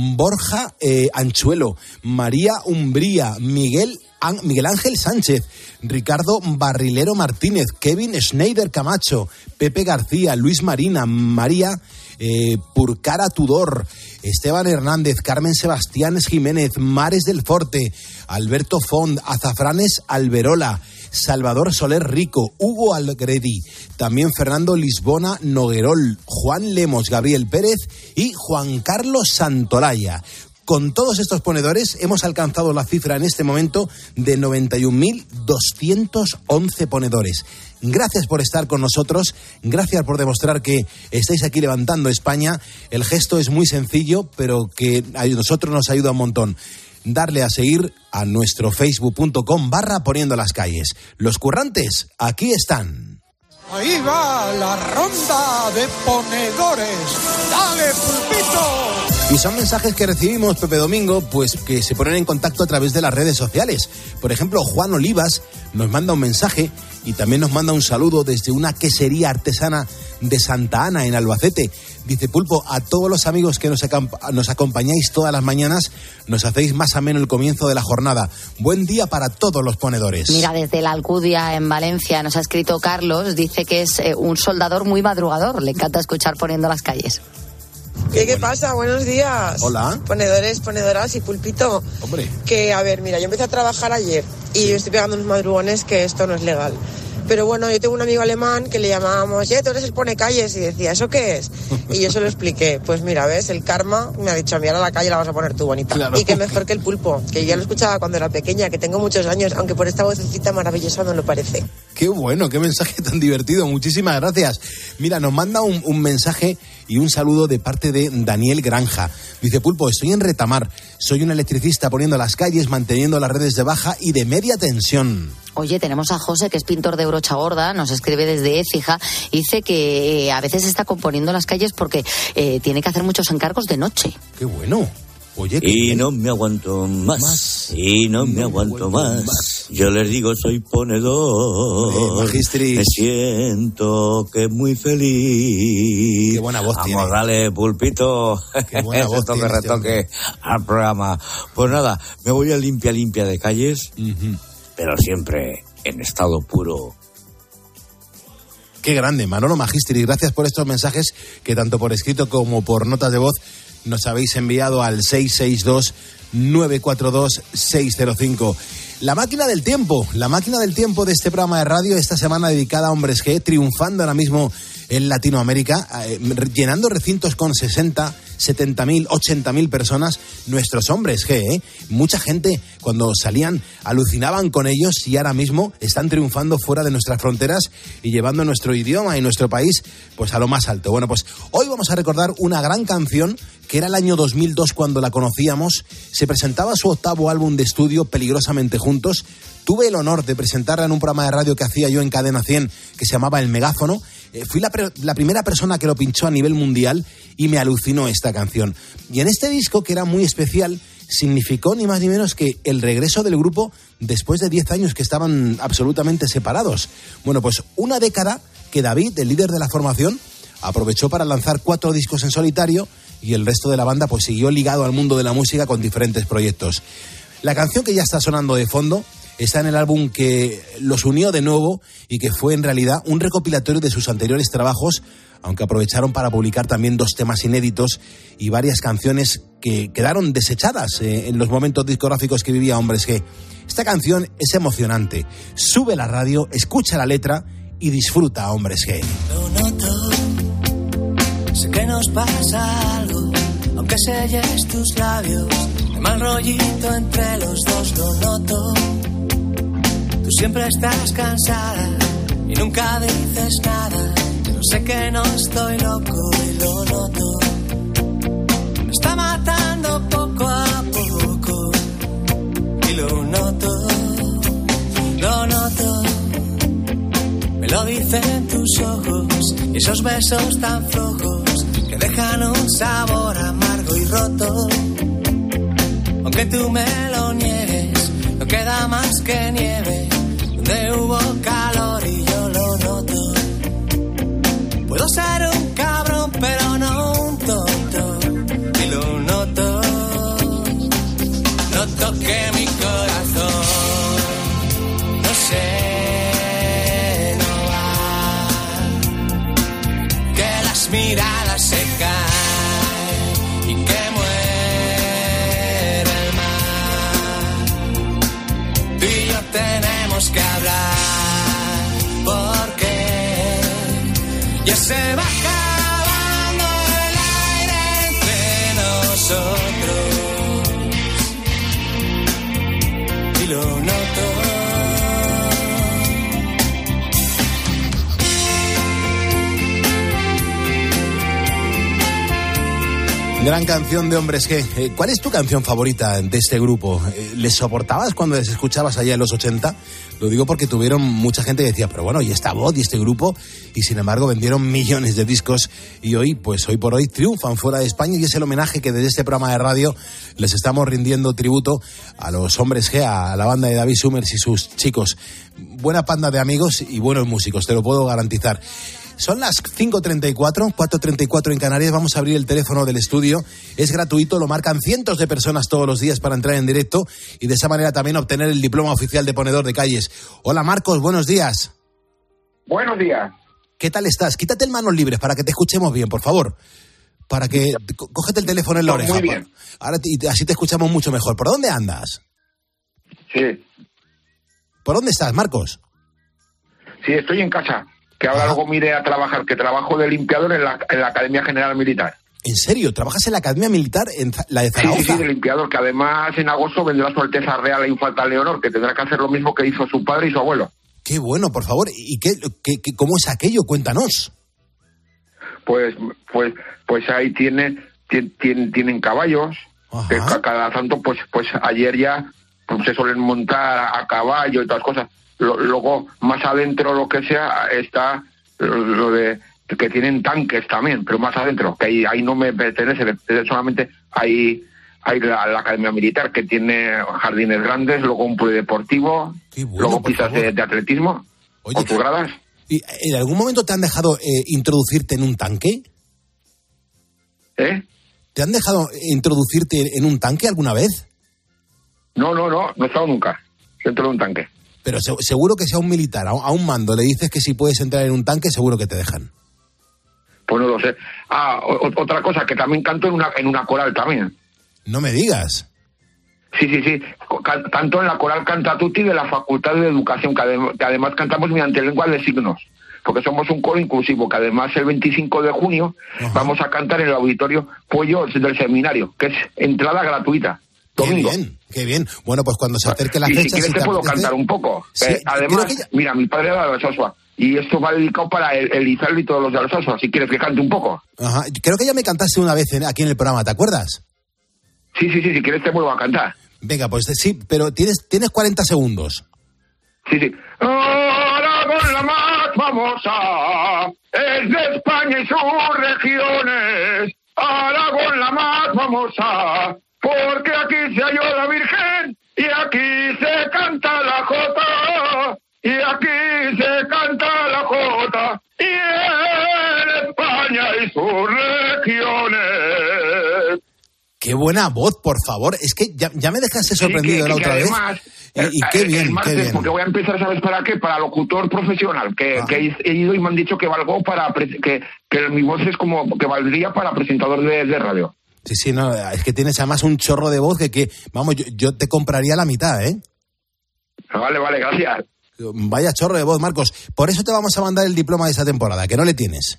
Borja eh, Anchuelo, María Umbría, Miguel Miguel Ángel Sánchez, Ricardo Barrilero Martínez, Kevin Schneider Camacho, Pepe García, Luis Marina, María eh, Purcara Tudor, Esteban Hernández, Carmen Sebastián Jiménez, Mares del Forte, Alberto Font, Azafranes Alberola, Salvador Soler Rico, Hugo Algredi, también Fernando Lisbona Noguerol, Juan Lemos, Gabriel Pérez y Juan Carlos Santolaya. Con todos estos ponedores hemos alcanzado la cifra en este momento de noventa y un mil doscientos once ponedores. Gracias por estar con nosotros, gracias por demostrar que estáis aquí levantando España. El gesto es muy sencillo, pero que a nosotros nos ayuda un montón. Darle a seguir a nuestro facebook.com barra poniendo las calles. Los currantes, aquí están. Ahí va la ronda de ponedores. ¡Dale, pulpito! Y son mensajes que recibimos, Pepe Domingo, pues que se ponen en contacto a través de las redes sociales. Por ejemplo, Juan Olivas nos manda un mensaje y también nos manda un saludo desde una quesería artesana de Santa Ana, en Albacete. Dice: Pulpo, a todos los amigos que nos, nos acompañáis todas las mañanas, nos hacéis más ameno el comienzo de la jornada. Buen día para todos los ponedores. Mira, desde la Alcudia, en Valencia, nos ha escrito Carlos, dice que es eh, un soldador muy madrugador, le encanta escuchar Poniendo las Calles. ¿Qué, ¿Qué pasa? Buenos días. Hola. Ponedores, ponedoras y pulpito. Hombre. Que, a ver, mira, yo empecé a trabajar ayer y me estoy pegando unos madrugones que esto no es legal. Pero bueno, yo tengo un amigo alemán que le llamábamos, eh, tú eres el pone calles, y decía, ¿eso qué es? Y yo se lo expliqué. Pues mira, ¿ves? El karma me ha dicho, mira, la calle la vas a poner tú, bonita. Claro. Y que mejor que el pulpo, que ya lo escuchaba cuando era pequeña, que tengo muchos años, aunque por esta vocecita maravillosa no lo parece. Qué bueno, qué mensaje tan divertido. Muchísimas gracias. Mira, nos manda un, un mensaje y un saludo de parte de Daniel Granja. Dice: Pulpo, estoy en Retamar. Soy un electricista poniendo las calles, manteniendo las redes de baja y de media tensión. Oye, tenemos a José, que es pintor de brocha gorda, nos escribe desde Écija, y dice que eh, a veces está componiendo las calles porque eh, tiene que hacer muchos encargos de noche. ¡Qué bueno! Oye, y no me aguanto más, más y no, no me aguanto, aguanto más. más. Yo les digo, soy ponedor. Magistris. Me siento que muy feliz. Qué buena voz Vamos, tiene. dale, pulpito. Qué buena voz toque retoque este al programa. Pues nada, me voy a limpia limpia de calles, uh-huh. pero siempre en estado puro. Qué grande, Manolo Magistris. Gracias por estos mensajes que tanto por escrito como por notas de voz nos habéis enviado al seis seis dos, nueve cuatro dos, seis cero cinco. La máquina del tiempo, la máquina del tiempo de este programa de radio esta semana dedicada a Hombres G, triunfando ahora mismo en Latinoamérica, eh, llenando recintos con sesenta, setenta mil, ochenta mil personas, nuestros hombres G, ¿eh? Mucha gente cuando salían alucinaban con ellos y ahora mismo están triunfando fuera de nuestras fronteras y llevando nuestro idioma y nuestro país pues a lo más alto. Bueno, pues hoy vamos a recordar una gran canción que era el año dos mil dos cuando la conocíamos. Se presentaba su octavo álbum de estudio, Peligrosamente Juntos. Tuve el honor de presentarla en un programa de radio que hacía yo en Cadena cien que se llamaba El Megáfono. Eh, fui la, pre- la primera persona que lo pinchó a nivel mundial y me alucinó esta canción. Y en este disco, que era muy especial, significó ni más ni menos que el regreso del grupo después de diez años que estaban absolutamente separados. Bueno, pues una década que David, el líder de la formación, aprovechó para lanzar cuatro discos en solitario y el resto de la banda pues siguió ligado al mundo de la música con diferentes proyectos. La canción que ya está sonando de fondo está en el álbum que los unió de nuevo y que fue en realidad un recopilatorio de sus anteriores trabajos, aunque aprovecharon para publicar también dos temas inéditos y varias canciones que quedaron desechadas eh, en los momentos discográficos que vivía Hombres G. Esta canción es emocionante. Sube la radio, escucha la letra y disfruta, Hombres G. Lo noto, sé que nos pasa algo, aunque selles tus labios, hay mal rollito entre los dos, lo noto. Tú siempre estás cansada y nunca dices nada. Yo sé que no estoy loco y lo noto. Me está matando poco a poco y lo noto, lo noto. Me lo dicen tus ojos y esos besos tan flojos que dejan un sabor amargo y roto. Aunque tú me lo niegues, no queda más que nieve donde hubo calor y yo lo noto. Puedo ser un cabrón pero no un tonto y lo noto. Noto que mi corazón no sé, no va, que las miradas se caen y que muere el mar. Tú y yo tenemos que hablar porque ya se va acabando el aire entre nosotros y lo noto. Gran canción de Hombres G. Eh, ¿Cuál es tu canción favorita de este grupo? Eh, ¿Les soportabas cuando les escuchabas allá en los ochenta? Lo digo porque tuvieron mucha gente que decía, pero bueno, ¿y esta voz y este grupo? Y sin embargo vendieron millones de discos y hoy, pues hoy por hoy, triunfan fuera de España y es el homenaje que desde este programa de radio les estamos rindiendo tributo a los Hombres G, a la banda de David Summers y sus chicos. Buena panda de amigos y buenos músicos, te lo puedo garantizar. Son las cinco treinta y cuatro, cuatro treinta y cuatro en Canarias. Vamos a abrir el teléfono del estudio. Es gratuito, lo marcan cientos de personas todos los días para entrar en directo y de esa manera también obtener el diploma oficial de ponedor de calles. Hola Marcos, buenos días. Buenos días. ¿Qué tal estás? Quítate el manos libres para que te escuchemos bien, por favor. Para que... Cógete el teléfono en la oreja. Muy bien. Ahora te, así te escuchamos mucho mejor. ¿Por dónde andas? Sí. ¿Por dónde estás, Marcos? Sí, estoy en casa. Que ahora luego me iré a trabajar, que trabajo de limpiador en la, en la Academia General Militar. ¿En serio? ¿Trabajas en la Academia Militar, en la de Zaragoza? Sí, sí, sí, de limpiador, que además en agosto vendrá Su Alteza Real la Infanta Leonor, que tendrá que hacer lo mismo que hizo su padre y su abuelo. Qué bueno, por favor. ¿Y qué, qué, qué, cómo es aquello? Cuéntanos. Pues, pues, pues ahí tiene, tienen, tienen caballos, que cada tanto, pues, pues ayer ya pues, se suelen montar a, a caballo y todas las cosas. Luego, más adentro, lo que sea, está lo de que tienen tanques también, pero más adentro, que ahí, ahí no me pertenece, solamente hay, hay la, la Academia Militar, que tiene jardines grandes, luego un polideportivo, bueno, luego pistas de, de atletismo, con tus gradas. ¿Y en algún momento te han dejado eh, introducirte en un tanque? ¿Eh? ¿Te han dejado introducirte en un tanque alguna vez? No, no, no, no he estado nunca dentro de un tanque. Pero se, seguro que sea un militar, a, a un mando, le dices que si puedes entrar en un tanque, seguro que te dejan. Pues no lo sé. Ah, o, otra cosa, que también canto en una, en una coral también. No me digas. Sí, sí, sí. Canto en la coral Cantatuti de la Facultad de Educación, que, adem- que además cantamos mediante lengua de signos. porque somos un coro inclusivo, que además el veinticinco de junio Ajá. vamos a cantar en el auditorio Pollo del Seminario, que es entrada gratuita. Domingo. Qué bien, qué bien. Bueno, pues cuando se acerque la y fecha... si quieres si te, te puedo apetece... cantar un poco. Sí, eh, además, ya... mira, mi padre era de Alsasua, y esto va dedicado para el, el Izal y todos los de Alsasua, si quieres que cante un poco. Ajá, creo que ya me cantaste una vez aquí en el programa, ¿te acuerdas? Sí, sí, sí, si quieres te vuelvo a cantar. Venga, pues sí, pero tienes, tienes cuarenta segundos. Sí, sí. Aragón, la más famosa, es de España y sus regiones. Aragón, la más famosa, porque aquí se halló la Virgen y aquí se canta la jota, y aquí se canta la jota, y en España y sus regiones. Qué buena voz, por favor. Es que ya, ya me dejaste sorprendido sí, que, la otra que vez. Además, y, y qué bien, martes, qué bien. Porque voy a empezar, ¿sabes para qué? Para locutor profesional, que, ah. que he ido y me han dicho que valgo para que, que mi voz es como que valdría para presentador de, de radio. Sí, sí, no, es que tienes además un chorro de voz que, que vamos, yo, yo te compraría la mitad, ¿eh? Vale, vale, gracias. Vaya chorro de voz, Marcos. Por eso te vamos a mandar el diploma de esta temporada, que no le tienes.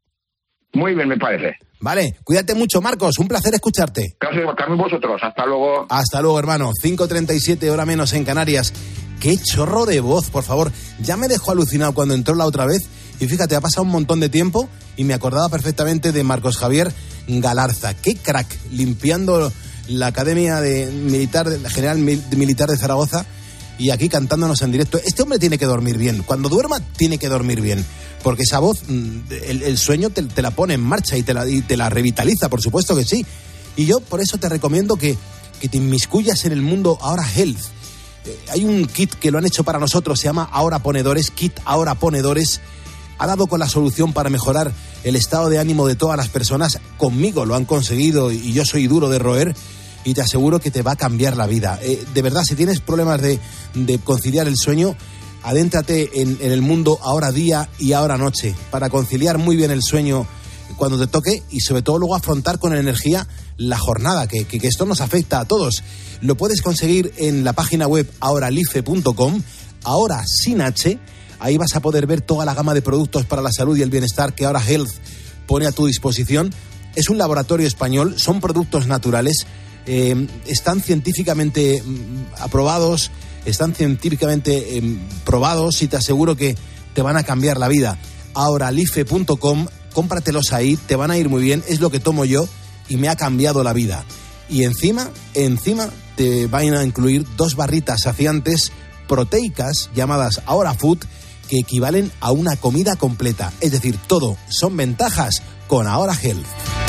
Muy bien, me parece. Vale, cuídate mucho, Marcos. Un placer escucharte. Gracias, también vosotros. Hasta luego. Hasta luego, hermano. cinco treinta y siete, hora menos en Canarias. Qué chorro de voz, por favor. Ya me dejó alucinado cuando entró la otra vez. Y fíjate, ha pasado un montón de tiempo y me acordaba perfectamente de Marcos Javier Galarza. Qué crack, limpiando la Academia de Militar, la General Militar de Zaragoza y aquí cantándonos en directo. Este hombre tiene que dormir bien. Cuando duerma, tiene que dormir bien. Porque esa voz, el, el sueño te, te la pone en marcha y te la, y te la revitaliza, por supuesto que sí. Y yo por eso te recomiendo que, que te inmiscuyas en el mundo Ahora Health. Eh, hay un kit que lo han hecho para nosotros, se llama Ahora Ponedores, Kit Ahora Ponedores. Ha dado con la solución para mejorar el estado de ánimo de todas las personas. Conmigo lo han conseguido y yo soy duro de roer y te aseguro que te va a cambiar la vida. Eh, de verdad, si tienes problemas de, de conciliar el sueño, adéntrate en, en el mundo Ahora Día y Ahora Noche para conciliar muy bien el sueño cuando te toque y sobre todo luego afrontar con energía la jornada, que, que, que esto nos afecta a todos. Lo puedes conseguir en la página web ahoralife punto com, ahora sin H. Ahí vas a poder ver toda la gama de productos para la salud y el bienestar que Ahora Health pone a tu disposición. Es un laboratorio español, son productos naturales, eh, están científicamente mm, aprobados, están científicamente eh, probados y te aseguro que te van a cambiar la vida. ahoralife punto com, cómpratelos ahí, te van a ir muy bien, es lo que tomo yo y me ha cambiado la vida. Y encima, encima te van a incluir dos barritas saciantes proteicas llamadas Ahora Food, que equivalen a una comida completa. Es decir, todo son ventajas con Ahora Health.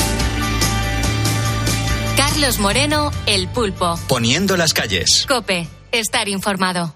Carlos Moreno, El Pulpo. Poniendo las calles. COPE, estar informado.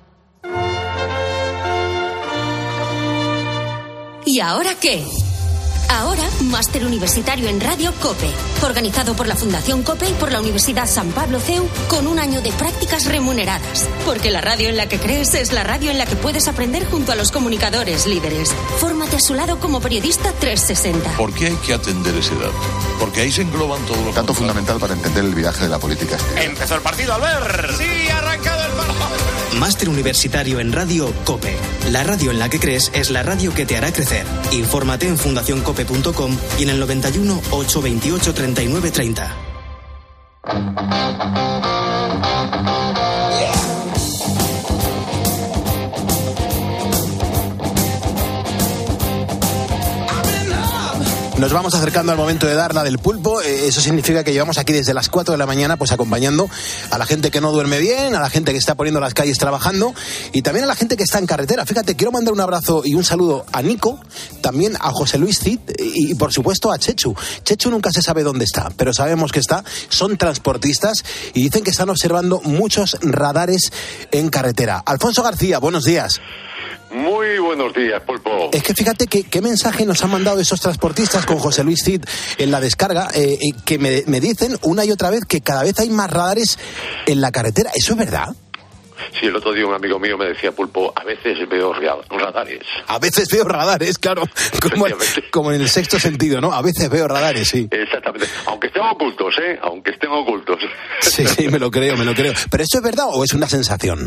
¿Y ahora qué? Ahora, máster universitario en Radio COPE, organizado por la Fundación COPE y por la Universidad San Pablo C E U, con un año de prácticas remuneradas. Porque la radio en la que crees es la radio en la que puedes aprender junto a los comunicadores líderes. Fórmate a su lado como periodista trescientos sesenta. ¿Por qué hay que atender ese dato? Porque ahí se engloban todos los... Tanto fundamental para entender el viraje de la política. Empezó el partido, Albert. Sí, ha arrancado el partido. Máster universitario en Radio COPE. La radio en la que crees es la radio que te hará crecer. Infórmate en fundación cope punto com y en el noventa y uno, ochocientos veintiocho, treinta y nueve treinta. Nos vamos acercando al momento de dar la del pulpo. Eh, eso significa que llevamos aquí desde las cuatro de la mañana pues acompañando a la gente que no duerme bien, a la gente que está poniendo las calles trabajando y también a la gente que está en carretera. Fíjate, quiero mandar un abrazo y un saludo a Nico, también a José Luis Cid y, y por supuesto a Chechu. Chechu nunca se sabe dónde está, pero sabemos que está. Son transportistas y dicen que están observando muchos radares en carretera. Alfonso García, buenos días. Muy buenos días, Pulpo. Es que fíjate que, qué mensaje nos han mandado esos transportistas con José Luis Cid en la descarga, eh, eh, que me, me dicen una y otra vez que cada vez hay más radares en la carretera. ¿Eso es verdad? Sí, el otro día un amigo mío me decía, Pulpo, a veces veo radares. A veces veo radares, claro, como, como en el sexto sentido, ¿no? A veces veo radares, sí. Exactamente, aunque estén ocultos, ¿eh? Aunque estén ocultos. Sí, sí, me lo creo, me lo creo. ¿Pero eso es verdad o es una sensación?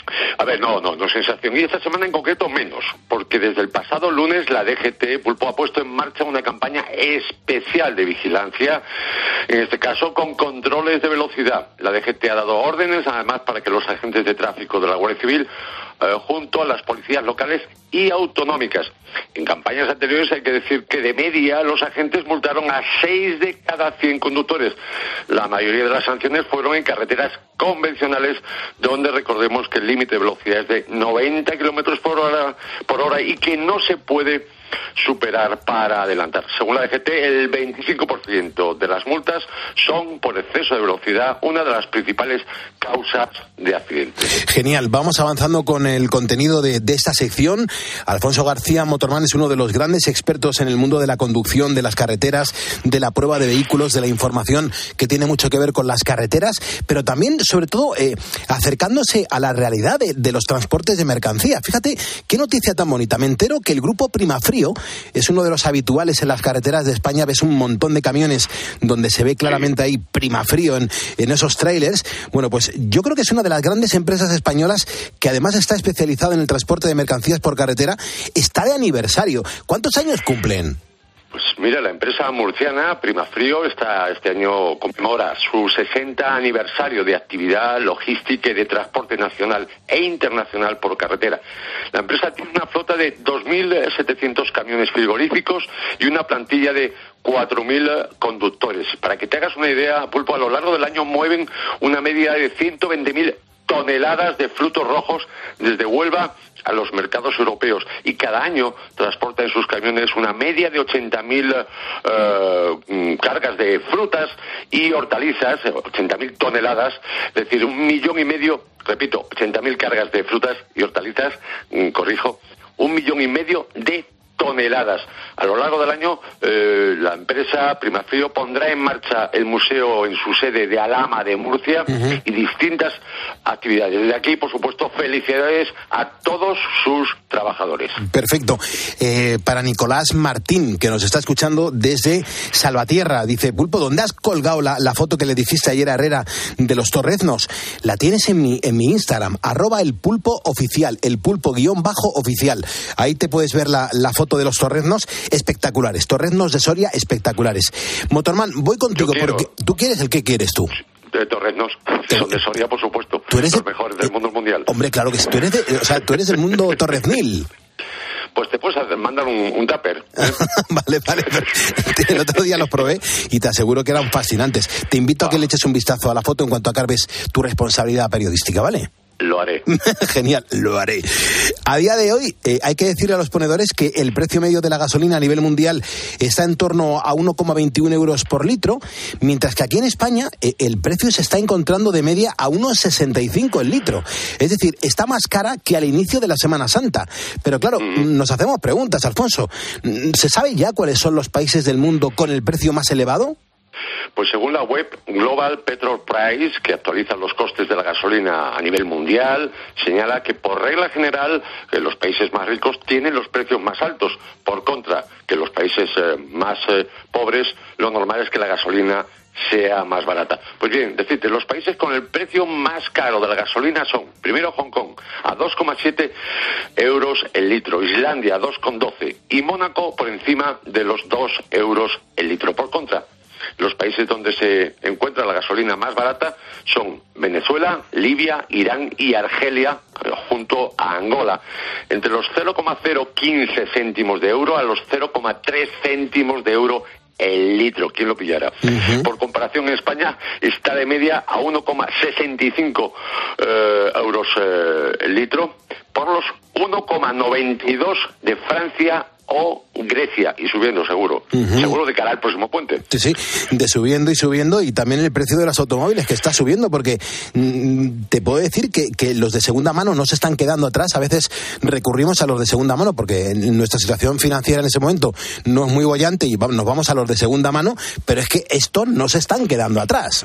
A ver, no, no, no es sensación. Y esta semana en concreto menos, porque desde el pasado lunes la D G T, Pulpo, ha puesto en marcha una campaña especial de vigilancia, en este caso con controles de velocidad. La D G T ha dado órdenes, además, para que los agentes de tráfico de la Guardia Civil, eh, junto a las policías locales y autonómicas. En campañas anteriores hay que decir que de media los agentes multaron a seis de cada cien conductores. La mayoría de las sanciones fueron en carreteras convencionales, donde recordemos que el límite de velocidad es de noventa kilómetros por hora, por hora y que no se puede superar para adelantar. Según la D G T, el veinticinco por ciento de las multas son por exceso de velocidad, una de las principales causas de accidentes. Genial, vamos avanzando con el contenido de, de esta sección. Alfonso García, Motorman, es uno de los grandes expertos en el mundo de la conducción, de las carreteras, de la prueba de vehículos, de la información que tiene mucho que ver con las carreteras, pero también, sobre todo, eh, acercándose a la realidad de, de los transportes de mercancía. Fíjate qué noticia tan bonita. Me entero que el grupo Primafrío es uno de los habituales en las carreteras de España. Ves un montón de camiones donde se ve claramente ahí Primafrío en, en esos trailers. Bueno, pues yo creo que es una de las grandes empresas españolas que además está especializada en el transporte de mercancías por carretera. Está de aniversario. ¿Cuántos años cumplen? Pues mira, la empresa murciana Primafrío está, este año conmemora su sesenta aniversario de actividad logística y de transporte nacional e internacional por carretera. La empresa tiene una flota de dos mil setecientos camiones frigoríficos y una plantilla de cuatro mil conductores. Para que te hagas una idea, Pulpo, a lo largo del año mueven una media de ciento veinte mil toneladas de frutos rojos desde Huelva a los mercados europeos, y cada año transporta en sus camiones una media de ochenta mil uh, cargas de frutas y hortalizas, ochenta mil toneladas, es decir, un millón y medio, repito, ochenta mil cargas de frutas y hortalizas, mm, corrijo, un millón y medio de toneladas. A lo largo del año, eh, la empresa Primafrío pondrá en marcha el museo en su sede de Alhama de Murcia, uh-huh, y distintas actividades. Desde aquí, por supuesto, felicidades a todos sus trabajadores. Perfecto. Eh, para Nicolás Martín, que nos está escuchando desde Salvatierra, dice: Pulpo, ¿dónde has colgado la, la foto que le dijiste ayer a Herrera de los torreznos? La tienes en mi, en mi Instagram, arroba el pulpo oficial, el pulpo guión bajo oficial. Ahí te puedes ver la, la foto de los torreznos espectaculares, torreznos de Soria espectaculares. Motorman, voy contigo porque tú quieres el que quieres tú. De torreznos, son de Soria, por supuesto. Tú eres los de, mejores del mundo mundial. Hombre, claro que sí. Tú eres, de, o sea, tú eres del mundo torreznil. Pues te puedes mandar un, un tupper. ¿eh? Vale, vale. El otro día los probé y te aseguro que eran fascinantes. Te invito ah. a que le eches un vistazo a la foto en cuanto acabes tu responsabilidad periodística, ¿vale? Lo haré. Genial, lo haré. A día de hoy, eh, hay que decirle a los ponedores que el precio medio de la gasolina a nivel mundial está en torno a uno coma veintiuno euros por litro, mientras que aquí en España eh, el precio se está encontrando de media a uno coma sesenta y cinco el litro. Es decir, está más cara que al inicio de la Semana Santa. Pero claro, mm. nos hacemos preguntas, Alfonso. ¿Se sabe ya cuáles son los países del mundo con el precio más elevado? Pues según la web Global Petrol Price, que actualiza los costes de la gasolina a nivel mundial, señala que por regla general eh, los países más ricos tienen los precios más altos. Por contra, que los países eh, más eh, pobres, lo normal es que la gasolina sea más barata. Pues bien, decirte, los países con el precio más caro de la gasolina son, primero, Hong Kong, a dos coma siete euros el litro, Islandia a dos coma doce y Mónaco por encima de los dos euros el litro. Por contra, los países donde se encuentra la gasolina más barata son Venezuela, Libia, Irán y Argelia, junto a Angola, entre los cero coma cero quince céntimos de euro a los cero coma tres céntimos de euro el litro. ¿Quién lo pillará? Uh-huh. Por comparación, en España está de media a uno coma sesenta y cinco eh, euros eh, el litro, por los uno coma noventa y dos de Francia o Grecia, y subiendo seguro, uh-huh. seguro de cara al próximo puente. Sí, sí, de subiendo y subiendo, y también el precio de los automóviles que está subiendo, porque mmm, te puedo decir que, que los de segunda mano no se están quedando atrás. A veces recurrimos a los de segunda mano porque nuestra situación financiera en ese momento no es muy bollante y nos vamos a los de segunda mano, pero es que estos no se están quedando atrás.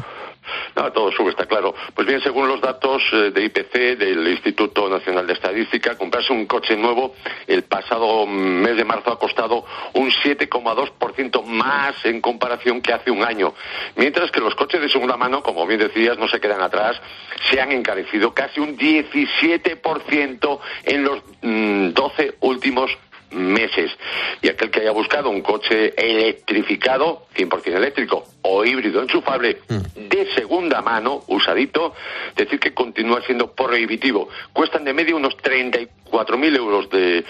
No, todo sube, está claro. Pues bien, según los datos eh, de I P C, del Instituto Nacional de Estadística, comprarse un coche nuevo el pasado mes de marzo ha costado un siete coma dos por ciento más en comparación que hace un año. Mientras que los coches de segunda mano, como bien decías, no se quedan atrás, se han encarecido casi un diecisiete por ciento en los mmm, doce últimos meses. Y aquel que haya buscado un coche electrificado, cien por ciento eléctrico o híbrido enchufable de segunda mano, usadito, decir que continúa siendo prohibitivo. Cuestan de media unos treinta y cuatro mil euros de,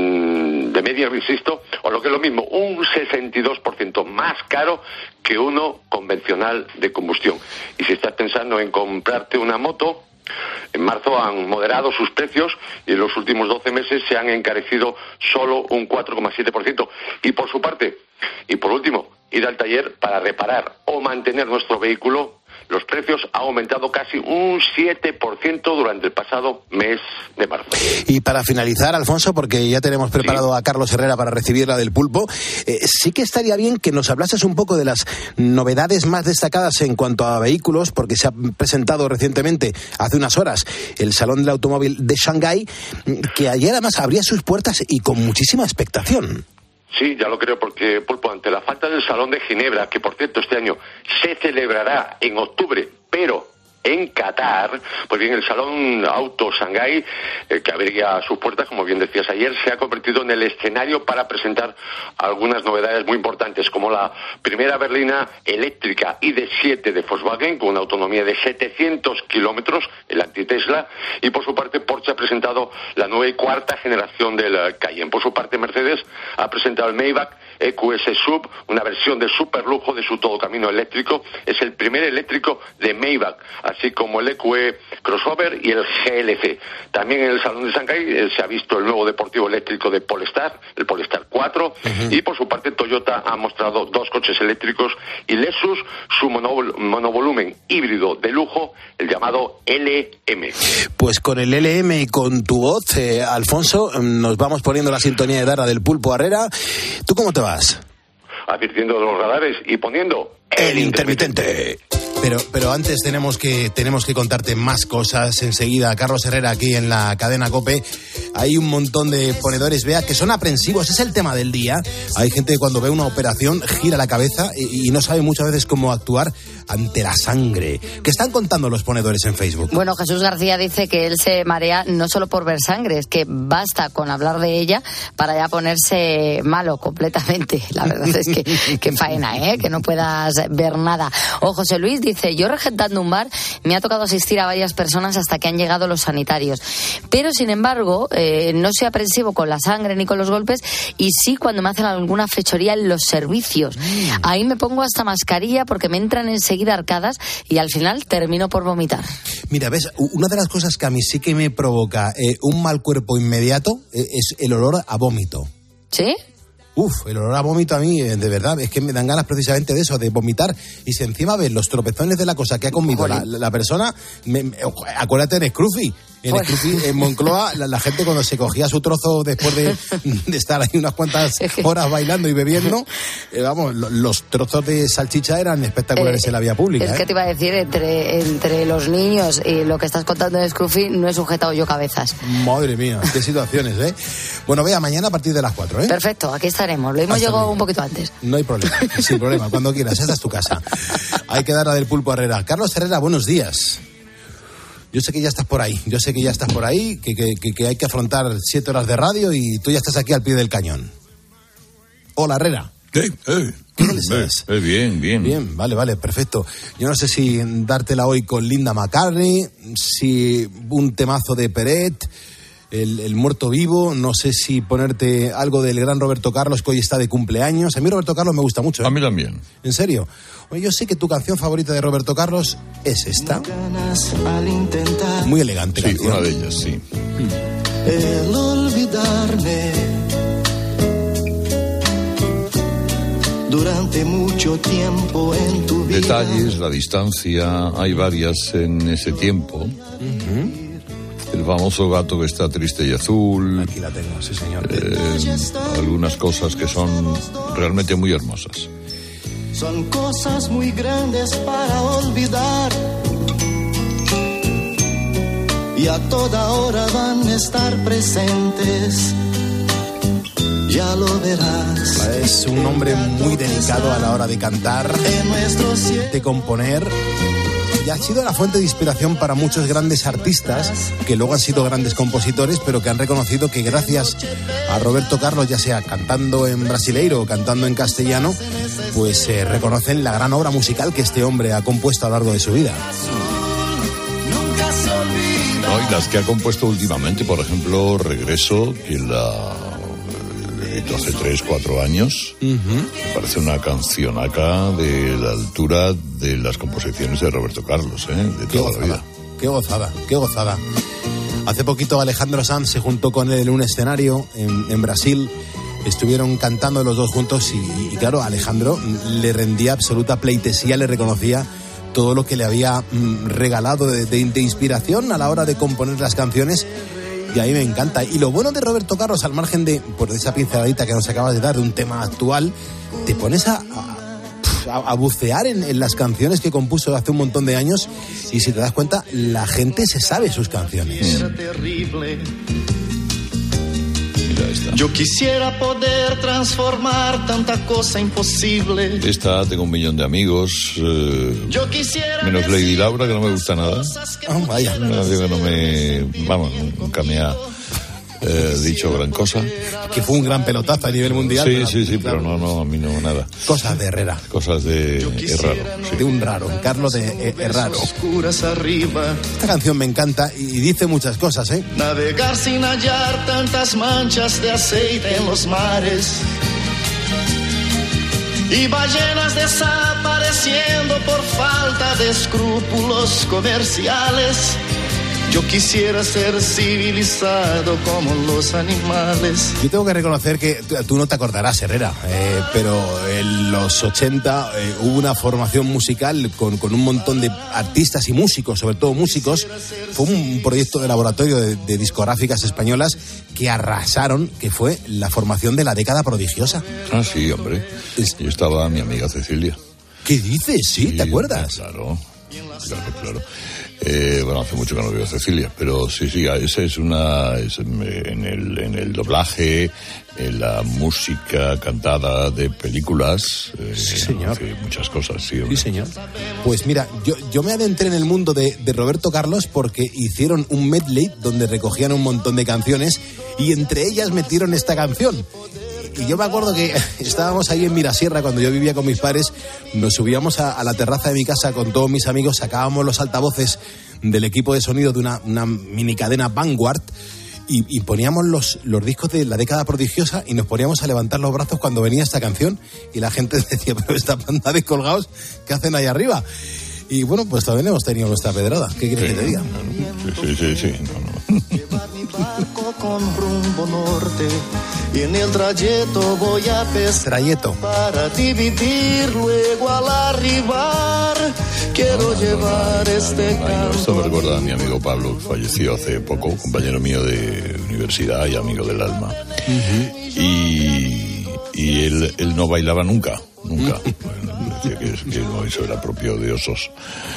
de media, insisto, o lo que es lo mismo, un sesenta y dos por ciento más caro que uno convencional de combustión. Y si estás pensando en comprarte una moto, en marzo han moderado sus precios y en los últimos doce meses se han encarecido solo un cuatro coma siete por ciento. Y por su parte, y por último, ir al taller para reparar o mantener nuestro vehículo, los precios han aumentado casi un siete por ciento durante el pasado mes de marzo. Y para finalizar, Alfonso, porque ya tenemos preparado sí. a Carlos Herrera para recibirla del Pulpo, eh, sí que estaría bien que nos hablases un poco de las novedades más destacadas en cuanto a vehículos, porque se ha presentado recientemente, hace unas horas, el Salón del Automóvil de Shanghái, que ayer además abría sus puertas y con muchísima expectación. Sí, ya lo creo, porque, Pulpo, ante la falta del Salón de Ginebra, que por cierto este año se celebrará en octubre, pero en Qatar, pues bien, el Salón Auto Shanghái, eh, que abría sus puertas, como bien decías ayer, se ha convertido en el escenario para presentar algunas novedades muy importantes, como la primera berlina eléctrica I D siete de Volkswagen, con una autonomía de setecientos kilómetros, el anti-Tesla, y por su parte Porsche ha presentado la nueva y cuarta generación del Cayenne. Por su parte Mercedes ha presentado el Maybach E Q S Sub, una versión de superlujo de su todocamino eléctrico. Es el primer eléctrico de Maybach, así como el E Q E Crossover y el G L C. También en el Salón de Shanghái eh, se ha visto el nuevo deportivo eléctrico de Polestar, el Polestar cuatro, uh-huh. y por su parte Toyota ha mostrado dos coches eléctricos y Lexus su monovol- monovolumen híbrido de lujo, el llamado L M. Pues con el L M y con tu voz, eh, Alfonso, nos vamos poniendo la sintonía de Dara del Pulpo Herrera. ¿Tú cómo te vas? Advirtiendo de los radares y poniendo el, el intermitente. intermitente. Pero, pero antes tenemos que, tenemos que contarte más cosas. Enseguida, Carlos Herrera aquí en la cadena COPE. Hay un montón de ponedores, vea, que son aprensivos. Es el tema del día. Hay gente que cuando ve una operación gira la cabeza y, y no sabe muchas veces cómo actuar ante la sangre. ¿Qué están contando los ponedores en Facebook? Bueno, Jesús García dice que él se marea no solo por ver sangre, es que basta con hablar de ella para ya ponerse malo completamente. La verdad es que, que faena, ¿eh? Que no puedas ver nada. O José Luis dice, yo regentando un bar me ha tocado asistir a varias personas hasta que han llegado los sanitarios. Pero, sin embargo, eh, no soy aprensivo con la sangre ni con los golpes, y sí cuando me hacen alguna fechoría en los servicios. Mm. Ahí me pongo hasta mascarilla porque me entran enseguida arcadas y al final termino por vomitar. Mira, ves, una de las cosas que a mí sí que me provoca eh, un mal cuerpo inmediato eh, es el olor a vómito. ¿Sí? Uf, el olor a vómito a mí, de verdad, es que me dan ganas precisamente de eso, de vomitar. Y si encima ves los tropezones de la cosa que ha comido la, la persona, me, me, acuérdate en Scruffy. En Scruffy, en Moncloa, la, la gente cuando se cogía su trozo después de, de estar ahí unas cuantas horas bailando y bebiendo, eh, vamos, lo, los trozos de salchicha eran espectaculares eh, en la vía pública. Es ¿eh? que te iba a decir, entre, entre los niños y lo que estás contando en Scruffy, no he sujetado yo cabezas. Madre mía, qué situaciones, ¿eh? Bueno, vea, mañana a partir de las cuatro, ¿eh? Perfecto, aquí estaremos. Lo hemos llegado un poquito antes. No hay problema, sin problema, cuando quieras, esta es tu casa. Hay que dar a del Pulpo Herrera. Carlos Herrera, buenos días. Yo sé que ya estás por ahí, yo sé que ya estás por ahí, que, que, que, que hay que afrontar siete horas de radio y tú ya estás aquí al pie del cañón. Hola, Herrera. ¿Qué? Eh. ¿Qué tal estás? Eh, bien, bien. Bien, vale, vale, perfecto. Yo no sé si dártela hoy con Linda McCartney, si un temazo de Peret, el, el muerto vivo, no sé si ponerte algo del gran Roberto Carlos, que hoy está de cumpleaños. A mí Roberto Carlos me gusta mucho, ¿eh? A mí también. ¿En serio? Oye, yo sé que tu canción favorita de Roberto Carlos es esta. Muy elegante. Sí, canción. Una de ellas, sí. El olvidarme durante mucho tiempo en tu vida. Detalles, la distancia, hay varias en ese tiempo. Uh-huh. El famoso gato que está triste y azul. Aquí la tengo, sí, señor. Eh, algunas cosas que son realmente muy hermosas. Son cosas muy grandes para olvidar. Y a toda hora van a estar presentes. Ya lo verás. Es un hombre muy delicado a la hora de cantar, de componer. Y ha sido la fuente de inspiración para muchos grandes artistas que luego han sido grandes compositores, pero que han reconocido que gracias a Roberto Carlos, ya sea cantando en brasileiro o cantando en castellano, pues eh, reconocen la gran obra musical que este hombre ha compuesto a lo largo de su vida. No, y las que ha compuesto últimamente, por ejemplo, Regreso, que la editó hace tres, cuatro años. Uh-huh. Me parece una canción acá de la altura de las composiciones de Roberto Carlos, ¿eh? De qué toda gozada, la vida. Qué gozada, qué gozada. Hace poquito Alejandro Sanz se juntó con él en un escenario en, en Brasil. Estuvieron cantando los dos juntos y, y claro, Alejandro le rendía absoluta pleitesía, le reconocía todo lo que le había mm, regalado de, de, de inspiración a la hora de componer las canciones. Y a mí me encanta. Y lo bueno de Roberto Carlos, al margen de por esa pinceladita que nos acabas de dar de un tema actual, te pones a, a, a bucear en, en las canciones que compuso hace un montón de años y si te das cuenta, la gente se sabe sus canciones. Era terrible. Yo quisiera poder transformar tanta cosa imposible. Esta, tengo un millón de amigos, eh, Yo quisiera menos Lady Laura, que no me gusta nada. Oh, vaya. Una canción que no me... Vamos, nunca me ha eh, dicho gran cosa. Que fue un gran pelotazo a nivel mundial. Sí, pero, sí, sí, claro. pero no, no, a mí no, nada. Cosas de Herrera. Cosas de Herraro. Sí. De un raro, Carlos de Herraro. Arriba. Esta canción me encanta y dice muchas cosas, ¿eh? Navegar sin hallar tantas manchas de aceite en los mares. Y ballenas desapareciendo por falta de escrúpulos comerciales. Yo quisiera ser civilizado como los animales. Yo tengo que reconocer que tú no te acordarás, Herrera, eh, pero en los ochenta eh, hubo una formación musical con, con un montón de artistas y músicos, sobre todo músicos. Fue un proyecto de laboratorio de, de discográficas españolas que arrasaron, que fue la formación de la década prodigiosa. Ah, sí, hombre. Y estaba mi amiga Cecilia. ¿Qué dices? ¿Sí? sí ¿Te acuerdas? Claro, claro, claro. Eh, bueno, hace mucho que no veo a Cecilia, pero sí, sí, esa es una... Es en, el, en el doblaje, en la música cantada de películas. Eh, sí, señor. Hace muchas cosas, sí. Sí, señor. Pues mira, yo, yo me adentré en el mundo de, de Roberto Carlos porque hicieron un medley donde recogían un montón de canciones y entre ellas metieron esta canción. Y yo me acuerdo que estábamos ahí en Mirasierra cuando yo vivía con mis padres, nos subíamos a, a la terraza de mi casa con todos mis amigos, sacábamos los altavoces del equipo de sonido de una, una mini cadena Vanguard y, y poníamos los, los discos de la década prodigiosa y nos poníamos a levantar los brazos cuando venía esta canción y la gente decía, pero esta banda de colgados, ¿qué hacen ahí arriba? Y bueno, pues también hemos tenido nuestra pedrada. ¿Qué quieres sí, que te diga? Sí, sí, sí, sí. No, no. Llevar mi barco con rumbo norte y en el trayecto voy a pescar trayecto para dividir luego al arribar. Quiero no, llevar no, no, este no, canto. Esto me recuerda a mi amigo Pablo, que falleció hace poco, compañero mío de universidad y amigo del alma. Uh-huh. Y, y él, él no bailaba nunca. Nunca. Bueno, decía que, que no, eso era propio de osos.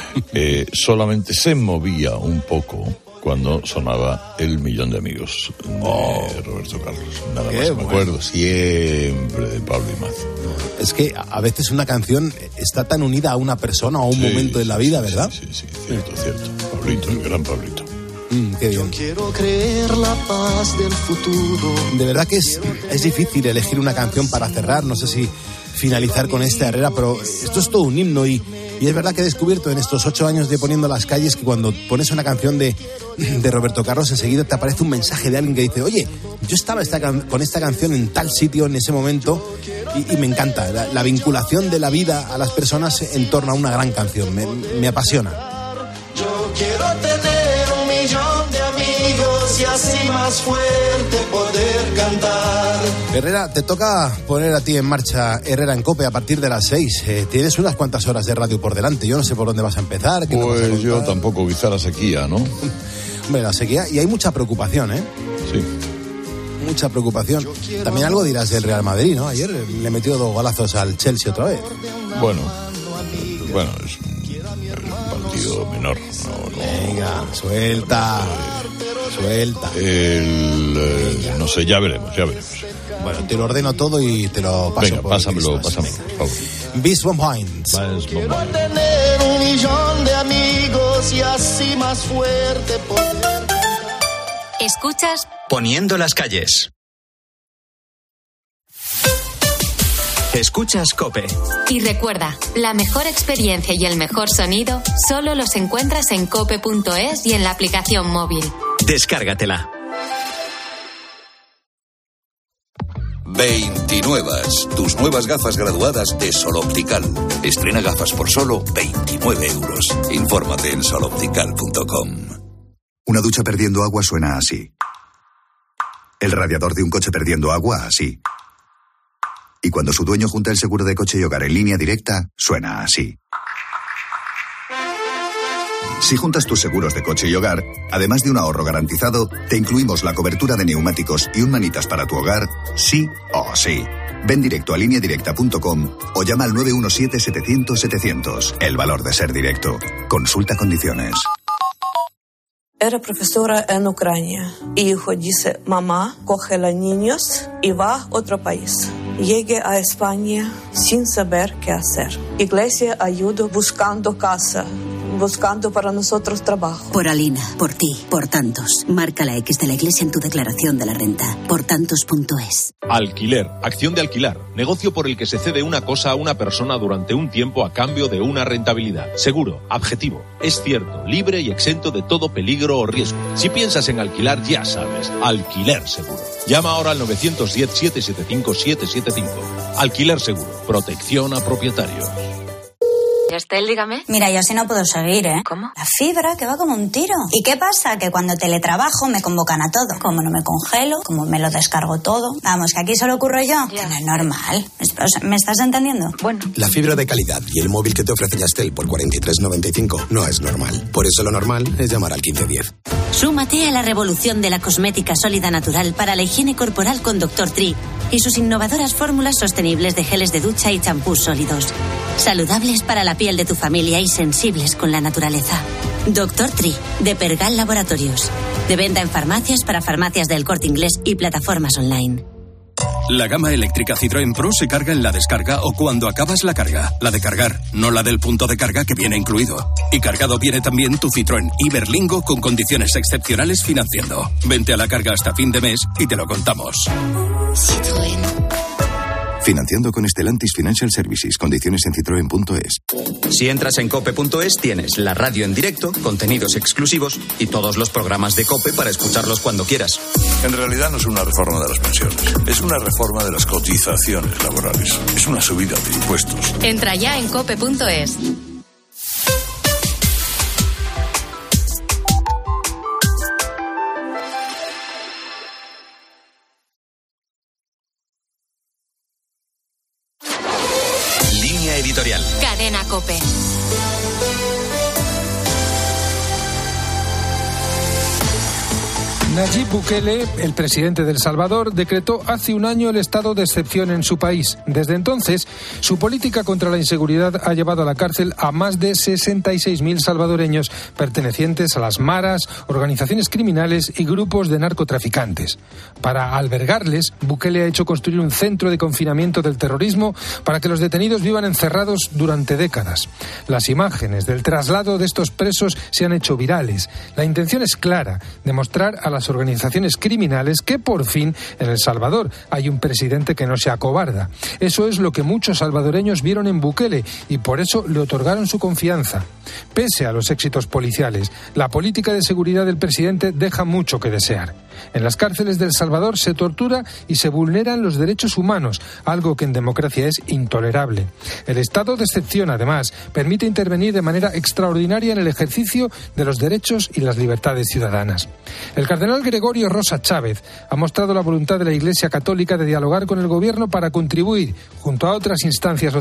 Eh, solamente se movía un poco cuando sonaba El millón de amigos de oh. Roberto Carlos. Nada más me acuerdo bueno. siempre de Pablo Imaz. Es que a veces una canción está tan unida a una persona o a un sí, momento de la vida, ¿verdad? Sí, sí, sí, cierto, cierto. Pablito, el gran Pablito. Mm, qué bien. Yo quiero creer la paz del futuro. De verdad que es, es difícil elegir una canción para cerrar. No sé si finalizar con esta Herrera, pero esto es todo un himno y, y es verdad que he descubierto en estos ocho años de Poniendo las Calles que cuando pones una canción de, de Roberto Carlos enseguida te aparece un mensaje de alguien que dice, oye, yo estaba esta can- con esta canción en tal sitio en ese momento y, y me encanta la, la vinculación de la vida a las personas en torno a una gran canción, me, me apasiona. Yo quiero tener un millón de amigos y así más fuerte poder cantar. Herrera, te toca poner a ti en marcha Herrera en COPE a partir de las seis. Eh, tienes unas cuantas horas de radio por delante. Yo no sé por dónde vas a empezar. ¿Qué pues vas a yo tampoco, quizá la sequía, ¿no? Hombre, la sequía. Y hay mucha preocupación, ¿eh? Sí. mucha preocupación. También algo dirás del Real Madrid, ¿no? Ayer le metió dos golazos al Chelsea otra vez. Bueno, bueno, es un partido menor. No, no, Venga, suelta, suelta. El, eh, no sé, ya veremos, ya veremos. Bueno, te lo ordeno todo y te lo paso. Venga, por pásamelo, Christmas. pásamelo, por favor. Beast from Hinds. Quiero tener un millón de amigos y así más fuerte poder. Escuchas Poniendo las calles. Escuchas COPE. y recuerda, la mejor experiencia y el mejor sonido solo los encuentras en cope punto es y en la aplicación móvil. Descárgatela. veintinuevas, tus nuevas gafas graduadas de Sol Optical. Estrena gafas por solo veintinueve euros. Infórmate en sol optical punto com. Una ducha perdiendo agua suena así. El radiador de un coche perdiendo agua así. Y cuando su dueño junta el seguro de coche y hogar en línea directa, suena así. Si juntas tus seguros de coche y hogar, además de un ahorro garantizado, te incluimos la cobertura de neumáticos y un manitas para tu hogar, sí o sí. Ven directo a línea directa punto com o llama al nueve uno siete, setecientos, setecientos. El valor de ser directo. Consulta condiciones. Era profesora en Ucrania. Hijo dice, mamá, coge a los niños y va a otro país. Llegué a España sin saber qué hacer. Iglesia ayudó buscando casa, buscando para nosotros trabajo. Por Alina, por ti, por tantos. Marca la X de la Iglesia en tu declaración de la renta. por tantos punto es. Alquiler, acción de alquilar, negocio por el que se cede una cosa a una persona durante un tiempo a cambio de una rentabilidad. Seguro, objetivo, es cierto, libre y exento de todo peligro o riesgo. Si piensas en alquilar, ya sabes, Alquiler Seguro. Llama ahora al nueve uno cero, siete siete cinco, siete siete cinco. Alquiler Seguro, protección a propietarios. Estel, dígame. Mira, yo así no puedo seguir, ¿eh? ¿Cómo? La fibra, que va como un tiro. ¿Y qué pasa? Que cuando teletrabajo me convocan a todo. Como no me congelo, como me lo descargo todo. Vamos, que aquí solo ocurro yo. Que no es normal. ¿Me estás entendiendo? Bueno. La fibra de calidad y el móvil que te ofrece Yastel por cuarenta y tres noventa y cinco no es normal. Por eso lo normal es llamar al quince diez. Súmate a la revolución de la cosmética sólida natural para la higiene corporal con doctor Tri y sus innovadoras fórmulas sostenibles de geles de ducha y champús sólidos. Saludables para la piel de tu familia y sensibles con la naturaleza. doctor Tri, de Pergal Laboratorios. De venta en farmacias para farmacias del Corte Inglés y plataformas online. La gama eléctrica Citroën Pro se carga en la descarga o cuando acabas la carga. La de cargar, no la del punto de carga que viene incluido. Y cargado viene también tu Citroën Iberlingo con condiciones excepcionales financiando. Vente a la carga hasta fin de mes y te lo contamos. Citroën. Financiando con Stellantis Financial Services. Condiciones en citroen punto es. Si entras en cope punto es, tienes la radio en directo, contenidos exclusivos y todos los programas de COPE para escucharlos cuando quieras. En realidad no es una reforma de las pensiones, es una reforma de las cotizaciones laborales. Es una subida de impuestos. Entra ya en cope punto es. Editorial. Cadena COPE. Nayib Bukele, el presidente de El Salvador, decretó hace un año el estado de excepción en su país. Desde entonces, su política contra la inseguridad ha llevado a la cárcel a más de sesenta y seis mil salvadoreños pertenecientes a las maras, organizaciones criminales y grupos de narcotraficantes. Para albergarles, Bukele ha hecho construir un centro de confinamiento del terrorismo para que los detenidos vivan encerrados durante décadas. Las imágenes del traslado de estos presos se han hecho virales. La intención es clara, demostrar a las organizaciones criminales que por fin en El Salvador hay un presidente que no se acobarda. Eso es lo que muchos salvadoreños vieron en Bukele y por eso le otorgaron su confianza. Pese a los éxitos policiales, la política de seguridad del presidente deja mucho que desear. En las cárceles de El Salvador se tortura y se vulneran los derechos humanos, algo que en democracia es intolerable. El estado de excepción, además, permite intervenir de manera extraordinaria en el ejercicio de los derechos y las libertades ciudadanas. El cardenal Gregorio Rosa Chávez ha mostrado la voluntad de la Iglesia Católica de dialogar con el gobierno para contribuir, junto a otras instancias